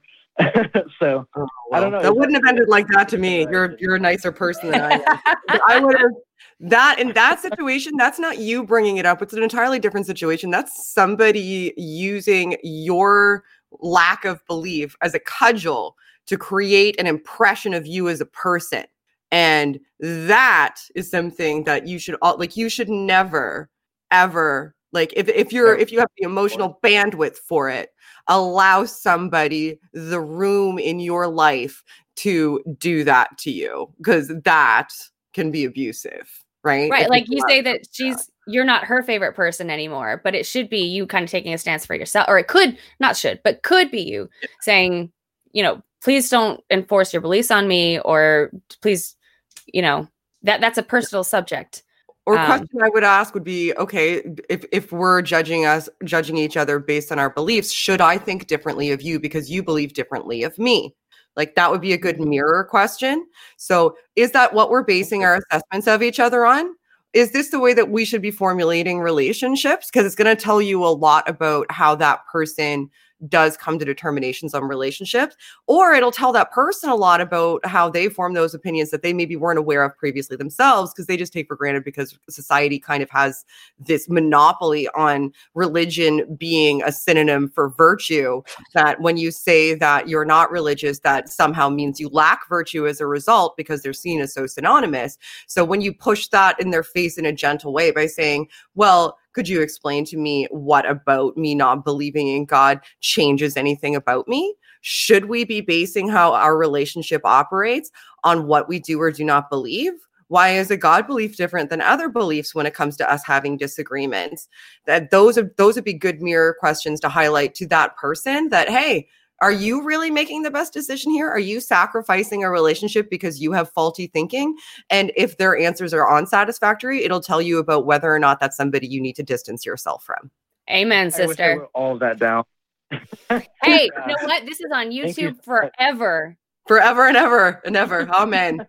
So Oh, I don't know. That Is wouldn't that- have ended like that to me. You're you're a nicer person than I am. I would have that in that situation. That's not you bringing it up. It's an entirely different situation. That's somebody using your lack of belief as a cudgel to create an impression of you as a person. And that is something that you should all like. You should never, ever like if if you're if you have the emotional bandwidth for it, allow somebody the room in your life to do that to you, because that can be abusive, right? Right. If Like you you allow say that she's, you're not her favorite person anymore, but it should be you kind of taking a stance for yourself, or it could not should, but could be you saying, you know, please don't enforce your beliefs on me, or please, you know, that that's a personal subject. Or Um, question I would ask would be, okay, if, if we're judging us, judging each other based on our beliefs, should I think differently of you because you believe differently of me? Like that would be a good mirror question. So is that what we're basing our assessments of each other on? Is this the way that we should be formulating relationships? Because it's going to tell you a lot about how that person does come to determinations on relationships, or it'll tell that person a lot about how they form those opinions that they maybe weren't aware of previously themselves, because they just take for granted because society kind of has this monopoly on religion being a synonym for virtue, that when you say that you're not religious, that somehow means you lack virtue as a result, because they're seen as so synonymous. So when you push that in their face in a gentle way by saying, well, could you explain to me what about me not believing in God changes anything about me? Should we be basing how our relationship operates on what we do or do not believe? Why is a God belief different than other beliefs when it comes to us having disagreements? That those are those would be good mirror questions to highlight to that person that, hey, are you really making the best decision here? Are you sacrificing a relationship because you have faulty thinking? And if their answers are unsatisfactory, it'll tell you about whether or not that's somebody you need to distance yourself from. Amen, I wish I sister. wrote all of that down. Hey, you know what? This is on Thank YouTube you. forever. Forever and ever and ever. Amen.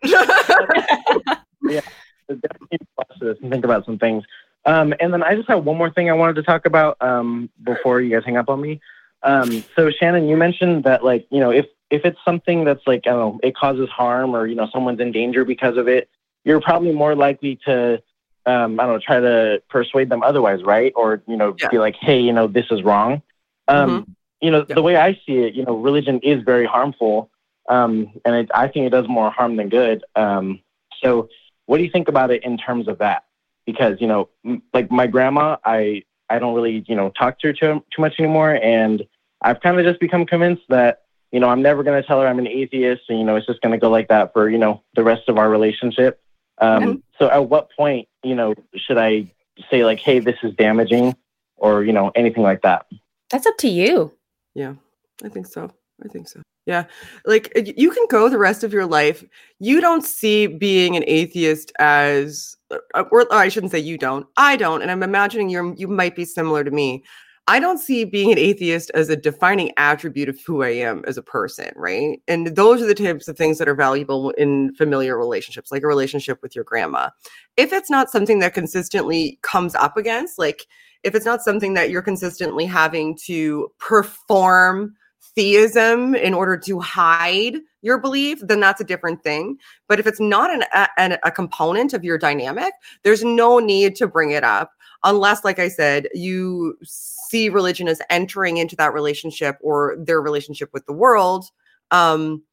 Yeah, so definitely watch this and think about some things. Um, and then I just have one more thing I wanted to talk about um, before you guys hang up on me. Um, so Shannon, you mentioned that, like, you know, if, if it's something that's like, I don't know, it causes harm, or, you know, someone's in danger because of it, you're probably more likely to, um, I don't know, try to persuade them otherwise, right? Or, you know, Yeah. be like, hey, you know, this is wrong. Um, Mhm. You know, Yeah. the way I see it, you know, religion is very harmful. Um, and it, I think it does more harm than good. Um, so what do you think about it in terms of that? Because, you know, m- like my grandma, I, I don't really, you know, talk to her too, too much anymore. And I've kind of just become convinced that, you know, I'm never going to tell her I'm an atheist, and, you know, it's just going to go like that for, you know, the rest of our relationship. Um, Mhm. So at what point, you know, should I say like, hey, this is damaging, or, you know, anything like that? That's up to you. Yeah, I think so. I think so. Yeah. Like y- you can go the rest of your life. You don't see being an atheist as, uh, or, or I shouldn't say you don't. I don't. And I'm imagining you're, you might be similar to me. I don't see being an atheist as a defining attribute of who I am as a person, right? And those are the types of things that are valuable in familiar relationships, like a relationship with your grandma. If it's not something that consistently comes up against, like if it's not something that you're consistently having to perform theism in order to hide your belief, then that's a different thing. But if it's not an, a, an, a component of your dynamic, there's no need to bring it up unless, like I said, you see religion as entering into that relationship or their relationship with the world, um,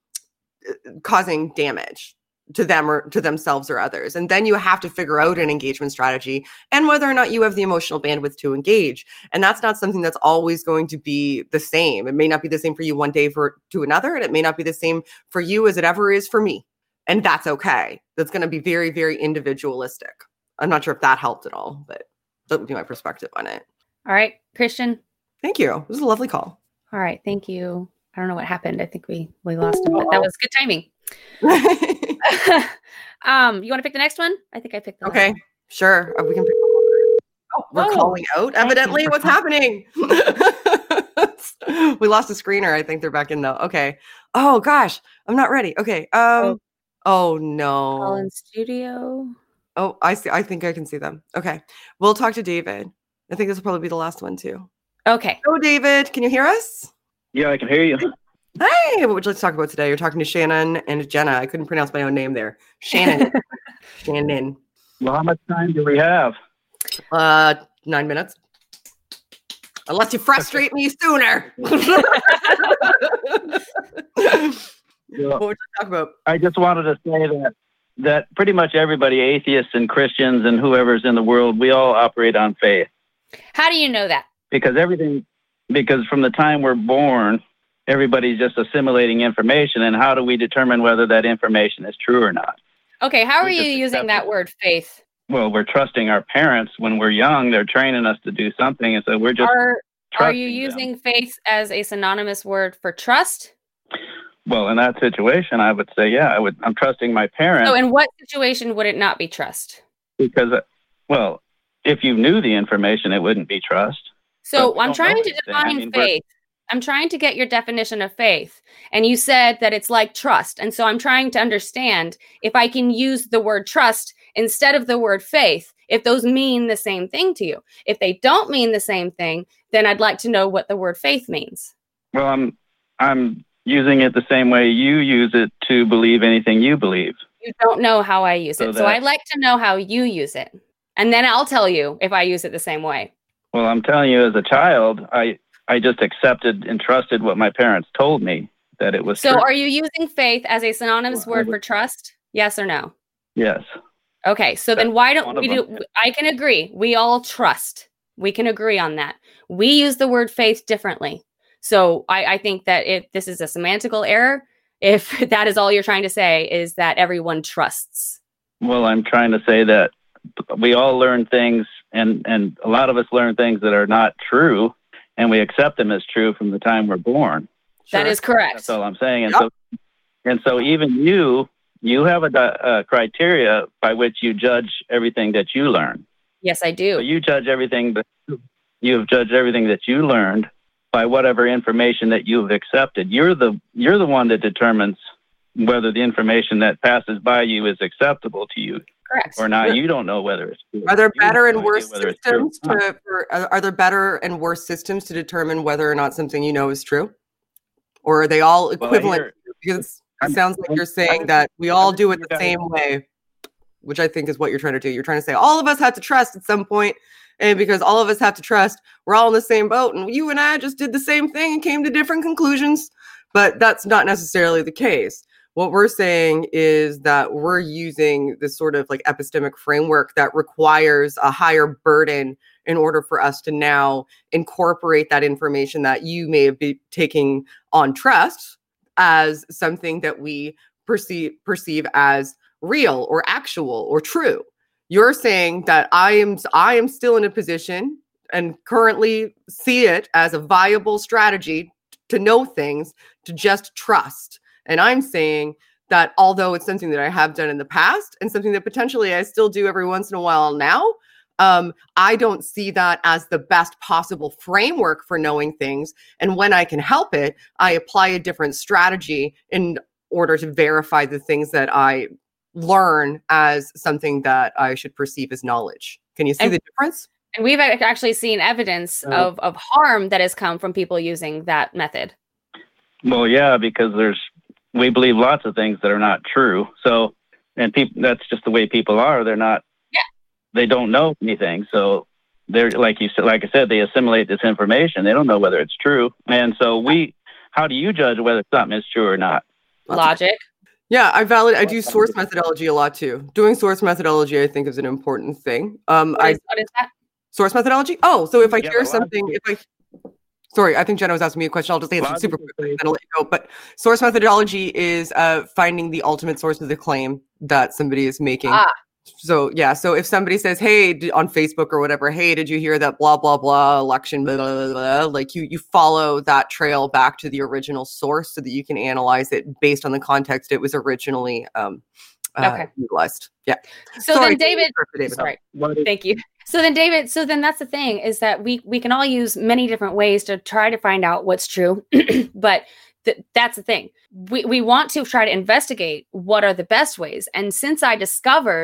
causing damage to them or to themselves or others. And then you have to figure out an engagement strategy and whether or not you have the emotional bandwidth to engage. And that's not something that's always going to be the same. It may not be the same for you one day for to another, and it may not be the same for you as it ever is for me. And that's okay. That's going to be very, very individualistic. I'm not sure if that helped at all, but that would be my perspective on it. All right, Christian. Thank you. It was a lovely call. All right, thank you. I don't know what happened. I think we we lost him, but that was good timing. um, you want to pick the next one? I think I picked the last Okay, one. sure. Uh, we can pick. Oh, we're Oh. calling out. Evidently, what's happening? We lost a screener. I think they're back in though. Okay. Oh gosh, I'm not ready. Okay. Um. Oh, no. Call in studio. Oh, I see. I think I can see them. Okay. We'll talk to David. I think this will probably be the last one too. Okay. Oh, David, can you hear us? Yeah, I can hear you. Hey, what would you like to talk about today? You're talking to Shannon and Jenna. I couldn't pronounce my own name there. Shannon. Shannon. Well, how much time do we have? Uh, nine minutes. Unless you frustrate me sooner. What would you talk about? I just wanted to say that that pretty much everybody, atheists and Christians and whoever's in the world, we all operate on faith. How do you know that? Because everything, because from the time we're born, everybody's just assimilating information. And how do we determine whether that information is true or not? Okay, how are We you just using accept that it. word faith? Well, we're trusting our parents when we're young. They're training us to do something. And so we're just Are are trusting you them. using faith as a synonymous word for trust? Well, in that situation, I would say, yeah, I would. I'm trusting my parents So in what situation would it not be trust? because, uh, well, if you knew the information, it wouldn't be trust. So But we I'm don't trying know to anything. define I mean, we're- faith. I'm trying to get your definition of faith. And you said that it's like trust. And so I'm trying to understand if I can use the word trust instead of the word faith, if those mean the same thing to you. If they don't mean the same thing, then I'd like to know what the word faith means. Well, I'm I'm using it the same way you use it to believe anything you believe. You don't know how I use So it. So I'd that- like to know how you use it. And then I'll tell you if I use it the same way. Well, I'm telling you, as a child, I I just accepted and trusted what my parents told me that it was So true. are you using faith as a synonymous Well, I word would- for trust? Yes or no? Yes. Okay, so then That's why don't one we of do? them. I can agree. We all trust. We can agree on that. We use the word faith differently. So I, I think that if this is a semantical error, if that is all you're trying to say, is that everyone trusts. Well, I'm trying to say that we all learn things, and and a lot of us learn things that are not true, and we accept them as true from the time we're born. That is correct. That's all I'm saying. And Yep. so, and so even you, you have a, di- a criteria by which you judge everything that you learn. Yes, I So do. you judge everything that you have judged everything that you learned by whatever information that you've accepted. You're the you're the one that determines whether the information that passes by you is acceptable to you Correct. or not. You don't know whether it's true. Are there You have better no and idea worse whether it's true. systems to, for, are are there better and worse systems to determine whether or not something you know is true? Or are they all Well, I equivalent? hear- Because it I'm- sounds like I'm- you're saying I'm- that we all do it you the guys- same way, which I think is what you're trying to do. You're trying to say all of us have to trust at some point, and because all of us have to trust, we're all in the same boat, and you and I just did the same thing and came to different conclusions. But that's not necessarily the case. What we're saying is that we're using this sort of like epistemic framework that requires a higher burden in order for us to now incorporate that information that you may have been taking on trust as something that we perceive perceive as real or actual or true. You're saying that I am I am still in a position and currently see it as a viable strategy to know things, to just trust. And I'm saying that although it's something that I have done in the past and something that potentially I still do every once in a while now, um, I don't see that as the best possible framework for knowing things. And when I can help it, I apply a different strategy in order to verify the things that I learn as something that I should perceive as knowledge. Can you see And- the difference? And we've ac- actually seen evidence Uh, of, of harm that has come from people using that method. Well, yeah, because there's we believe lots of things that are not true. So, and people that's just the way people are. They're not. Yeah. They don't know anything. So they're like you said. Like I said, they assimilate this information. They don't know whether it's true. And so we. How do you judge whether something is true or not? Logic. Yeah, I valid. I do source methodology a lot too. Doing source methodology, I think, is an important thing. Um, What I is, what is that? source methodology. Oh, so if I Yeah, hear but a lot of something, if I, sorry, I think Jenna was asking me a question. I'll just answer Logic super is quickly, then I'll let you go. But source methodology is uh, finding the ultimate source of the claim that somebody is making. Ah. So yeah, so if somebody says, "Hey," d- on Facebook or whatever, "Hey, did you hear that blah blah blah election?" Blah, blah, blah, blah, like you you follow that trail back to the original source so that you can analyze it based on the context it was originally um, uh, Okay. utilized. Yeah. So Sorry, then David, David. sorry, What is, thank you. So then David, so then that's the thing is that we we can all use many different ways to try to find out what's true, but th- that's the thing. We we want to try to investigate what are the best ways. And since I discovered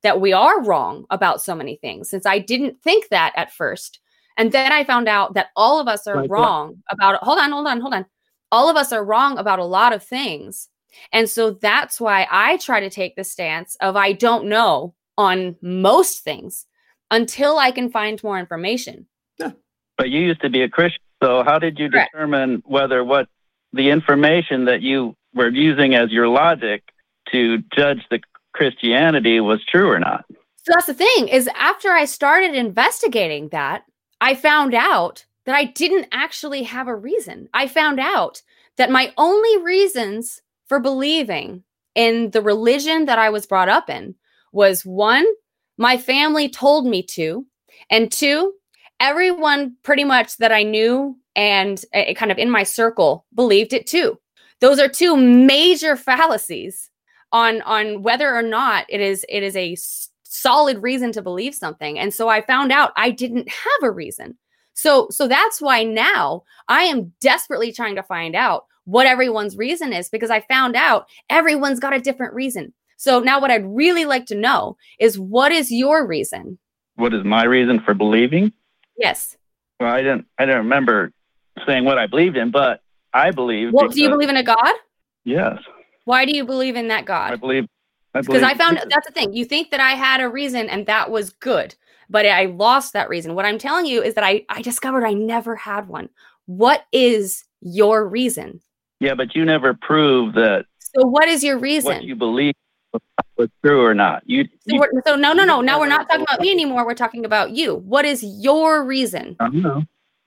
that we are wrong about so many things, since I didn't think that at first. And then I found out that all of us are Like what? wrong about, hold on, hold on, hold on. All of us are wrong about a lot of things. And so that's why I try to take the stance of I don't know on most things until I can find more information. But you used to be a Christian, so how did you Correct. determine whether what the information that you were using as your logic to judge the Christianity was true or not? So that's the thing, is after I started investigating that, I found out that I didn't actually have a reason. I found out that my only reasons for believing in the religion that I was brought up in was, one, my family told me to, and two, everyone pretty much that I knew and uh, kind of in my circle believed it too. Those are two major fallacies on on whether or not it is it is a s- solid reason to believe something. And so I found out I didn't have a reason. So so that's why now I am desperately trying to find out what everyone's reason is, because I found out everyone's got a different reason. So now what I'd really like to know is, what is your reason? What is my reason for believing? Yes. Well, I didn't I didn't remember saying what I believed in, but I believe. Well, do you because- believe in a God? Yes, Why do you believe in that I God? believe. I Because I believe found Jesus. that's the thing. You think that I had a reason and that was good, but I lost that reason. What I'm telling you is that I, I discovered I never had one. What is your reason? Yeah, but you never proved that So what is your what reason? you believe was, was true or not. You. So, you we're, so no, no, no. you Now we're never- not talking about me anymore. We're talking about you. What is your reason? I don't know.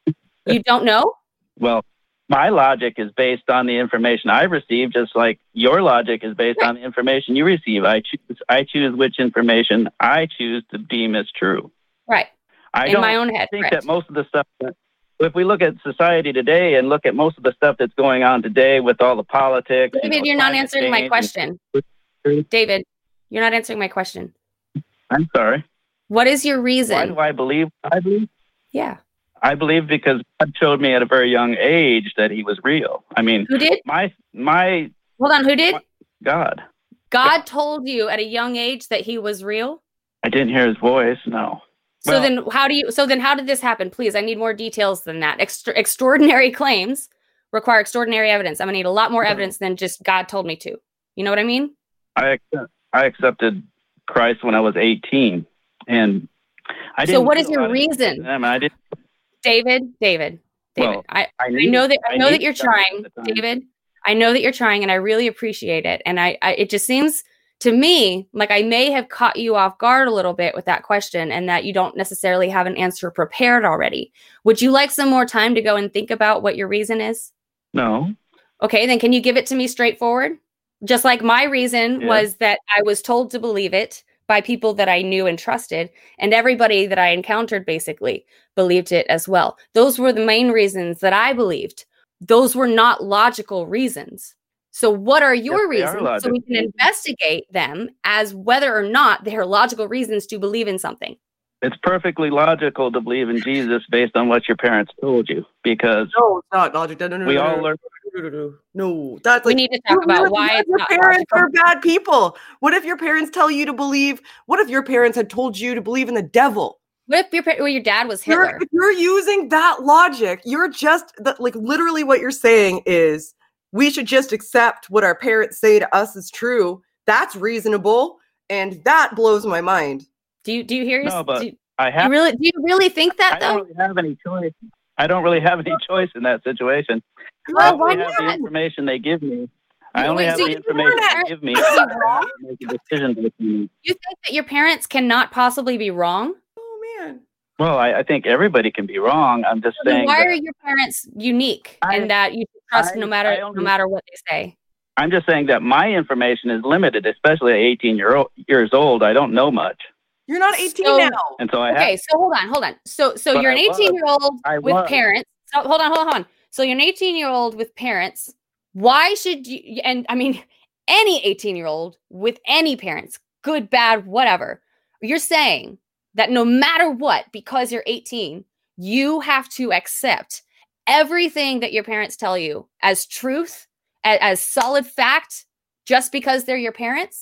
You don't know? Well, my logic is based on the information I received, just like your logic is based Right. on the information you receive. I choose. I choose which information I choose to deem as true. Right. I In don't my own head. think Correct. that most of the stuff that, if we look at society today and look at most of the stuff that's going on today with all the politics. you David, know, you're not climate answering my change question. and- David, you're not answering my question. I'm sorry. What is your Why reason? do I believe? I believe. Yeah. I believe because God showed me at a very young age that He was real. I mean, Who did? my my Hold on. Who did? God. God told you at a young age that he was real? I didn't hear His voice. No. So Well- then how do you so then how did this happen? Please, I need more details than that. Extra, extraordinary claims require extraordinary evidence. I'm going to need a lot more evidence than just God told me to. You know what I mean? I accept, I accepted Christ when I was eighteen, and I didn't. So what do is a your lot of things reason? with them, and I didn't. David, David, David. Well, I, I, I knew, know that I know knew that you're stuff at trying, the time. David. I know that you're trying, and I really appreciate it. And I, I, it just seems to me like I may have caught you off guard a little bit with that question, and that you don't necessarily have an answer prepared already. Would you like some more time to go and think about what your reason is? No. Okay, then can you give it to me straightforward? Just like my reason Yeah. was that I was told to believe it by people that I knew and trusted, and everybody that I encountered basically believed it as well. Those were the main reasons that I believed. Those were not logical reasons. So what are your Yes, they are reasons so we can logical. investigate them as whether or not they are logical reasons to believe in something? It's perfectly logical to believe in Jesus based on what your parents told you, because No, it's not logic. No, no, no, we no, all no, learn. no, no, no, no. That's We like need to talk you about really- why what if it's your not parents logical. are bad people. What if your parents tell you to believe? What if your parents had told you to believe in the devil? What if your, pa- well, your dad was You're, Hitler? if you're using that logic, you're just that like literally what you're saying is we should just accept what our parents say to us is true. That's reasonable, and that blows my mind. Do you do you hear? No, your, but do, you- I do you have. really do you really think that I don't though? really have any choice. I don't really have any choice in that situation. Well, I why only have the not? information they give me. I You- only wait, have so the you information weren't they give me. Is he I wrong? have to make a decision with me. You think that your parents cannot possibly be wrong? Oh man. Well, I, I think everybody can be wrong. I'm just So then saying. why that- are your parents unique I- and that you should trust I- no matter I no only- matter what they say? I'm just saying that my information is limited, especially at eighteen year old, years old. I don't know much, You're not eighteen So- now. and so I Okay, have. so hold on, hold on. So so But you're an I was. eighteen year old I with was. parents. So hold on, hold on, hold on. So you're an eighteen year old with parents. Why should you? And I mean, any eighteen year old with any parents, good, bad, whatever. You're saying that no matter what, because you're eighteen, you have to accept everything that your parents tell you as truth, as, as solid fact, just because they're your parents?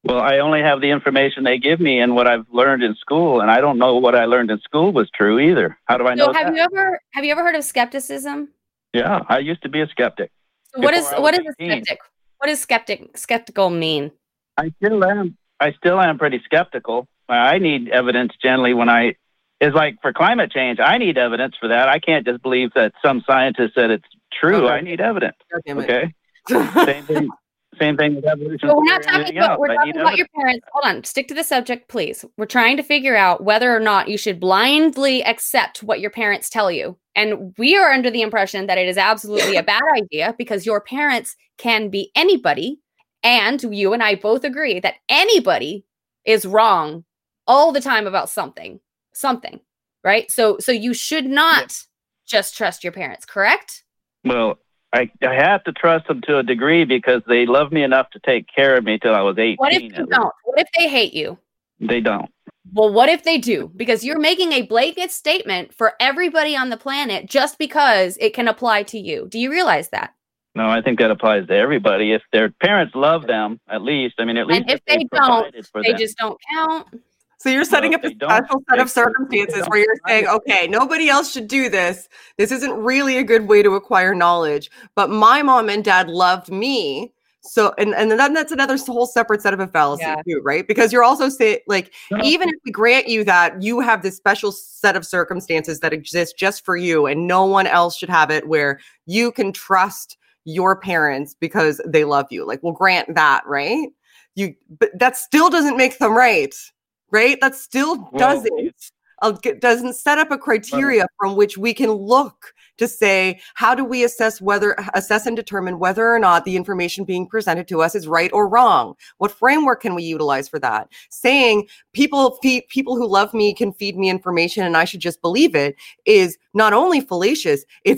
Well, I only have the information they give me and what I've learned in school, and I don't know what I learned in school was true either. How do I So know have that? you ever have you ever heard of skepticism? Yeah, I used to be a skeptic. So what is Before I what was is a eighteen. skeptic? What does skeptic skeptical mean? I still am. I still am pretty skeptical. I need evidence generally when I. It's like for climate change, I need evidence for that. I can't just believe that some scientist said it's true. Okay. I need evidence. God damn it. Okay. Same thing. Same thing with evolution. But we're not theory and talking everything about else. we're I talking need about your evidence. parents. Hold on, stick to the subject, please. We're trying to figure out whether or not you should blindly accept what your parents tell you. And we are under the impression that it is absolutely a bad idea because your parents can be anybody. And you and I both agree that anybody is wrong all the time about something. Something. Right? So so you should not Yep. just trust your parents, correct? Well, I, I have to trust them to a degree because they love me enough to take care of me till I was eighteen. What if you at least. don't? What if they hate you? They don't. Well, what if they do? Because you're making a blanket statement for everybody on the planet just because it can apply to you. Do you realize that? No, I think that applies to everybody. If their parents love them, at least, I mean, at least And if they, they don't, provided for they them. just don't count. So you're setting Well, up if a they don't, special set they- of circumstances they where you're don't. saying, okay, nobody else should do this. This isn't really a good way to acquire knowledge, but my mom and dad loved me. So, and, and then that's another whole separate set of a fallacy Yeah. too, right? Because you're also saying, like, No. even if we grant you that you have this special set of circumstances that exist just for you and no one else should have it, where you can trust your parents because they love you. Like, we'll grant that, right? You, but that still doesn't make them right. Right? That still Well, doesn't uh, get- doesn't set up a criteria from which we can look to say, how do we assess whether assess and determine whether or not the information being presented to us is right or wrong? What framework can we utilize for that? Saying people feed people who love me can feed me information and I should just believe it is not only fallacious, it's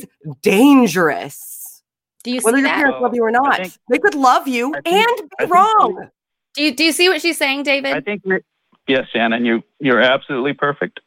dangerous. Do you Whether see your that? parents love you or I not, think- they could love you I think- and be I think- wrong. Do you do you see what she's saying, David? I think, you're- yes, Shannon, you, you're absolutely perfect.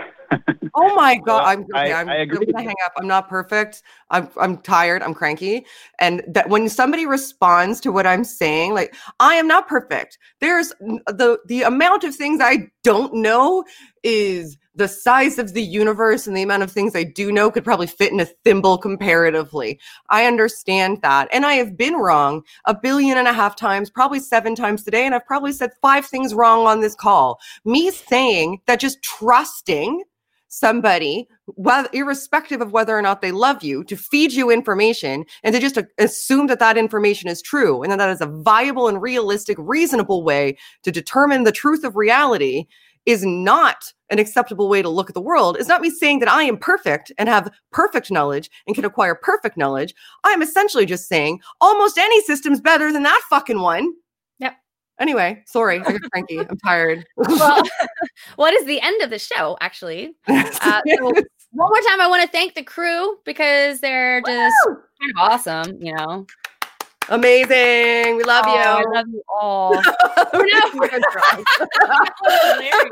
Oh my God. Well, I'm, okay, I- I'm, I I'm agree. gonna hang up. I'm not perfect. I'm I'm tired. I'm cranky. And that when somebody responds to what I'm saying, like, I am not perfect. There's n- the the amount of things I don't know is the size of the universe, and the amount of things I do know could probably fit in a thimble comparatively. I understand that. And I have been wrong a billion and a half times, probably seven times today, and I've probably said five things wrong on this call. Me saying that just trusting somebody, whether, irrespective of whether or not they love you, to feed you information and to just uh, assume that that information is true and that that is a viable and realistic, reasonable way to determine the truth of reality is not an acceptable way to look at the world. It's not me saying that I am perfect and have perfect knowledge and can acquire perfect knowledge. I am essentially just saying almost any system's better than that fucking one. Yep. Anyway, sorry, I got cranky. I'm tired. Well, what is the end of the show, actually? Uh, so one more time, I want to thank the crew because they're just Woo! kind of awesome, you know. Amazing. We love Oh, I you. love you all. No. Hilarious.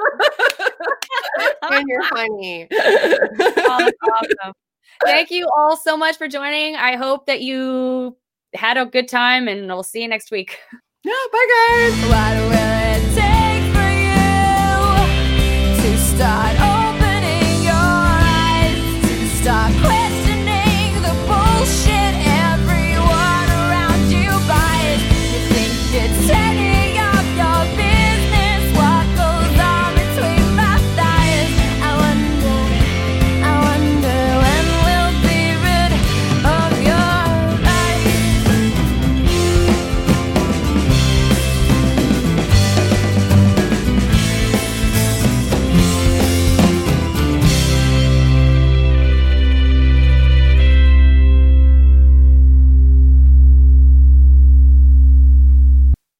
And you're funny. Oh, that's awesome. Thank you all so much for joining. I hope that you had a good time, and we'll see you next week. Yeah, bye guys. What will it take?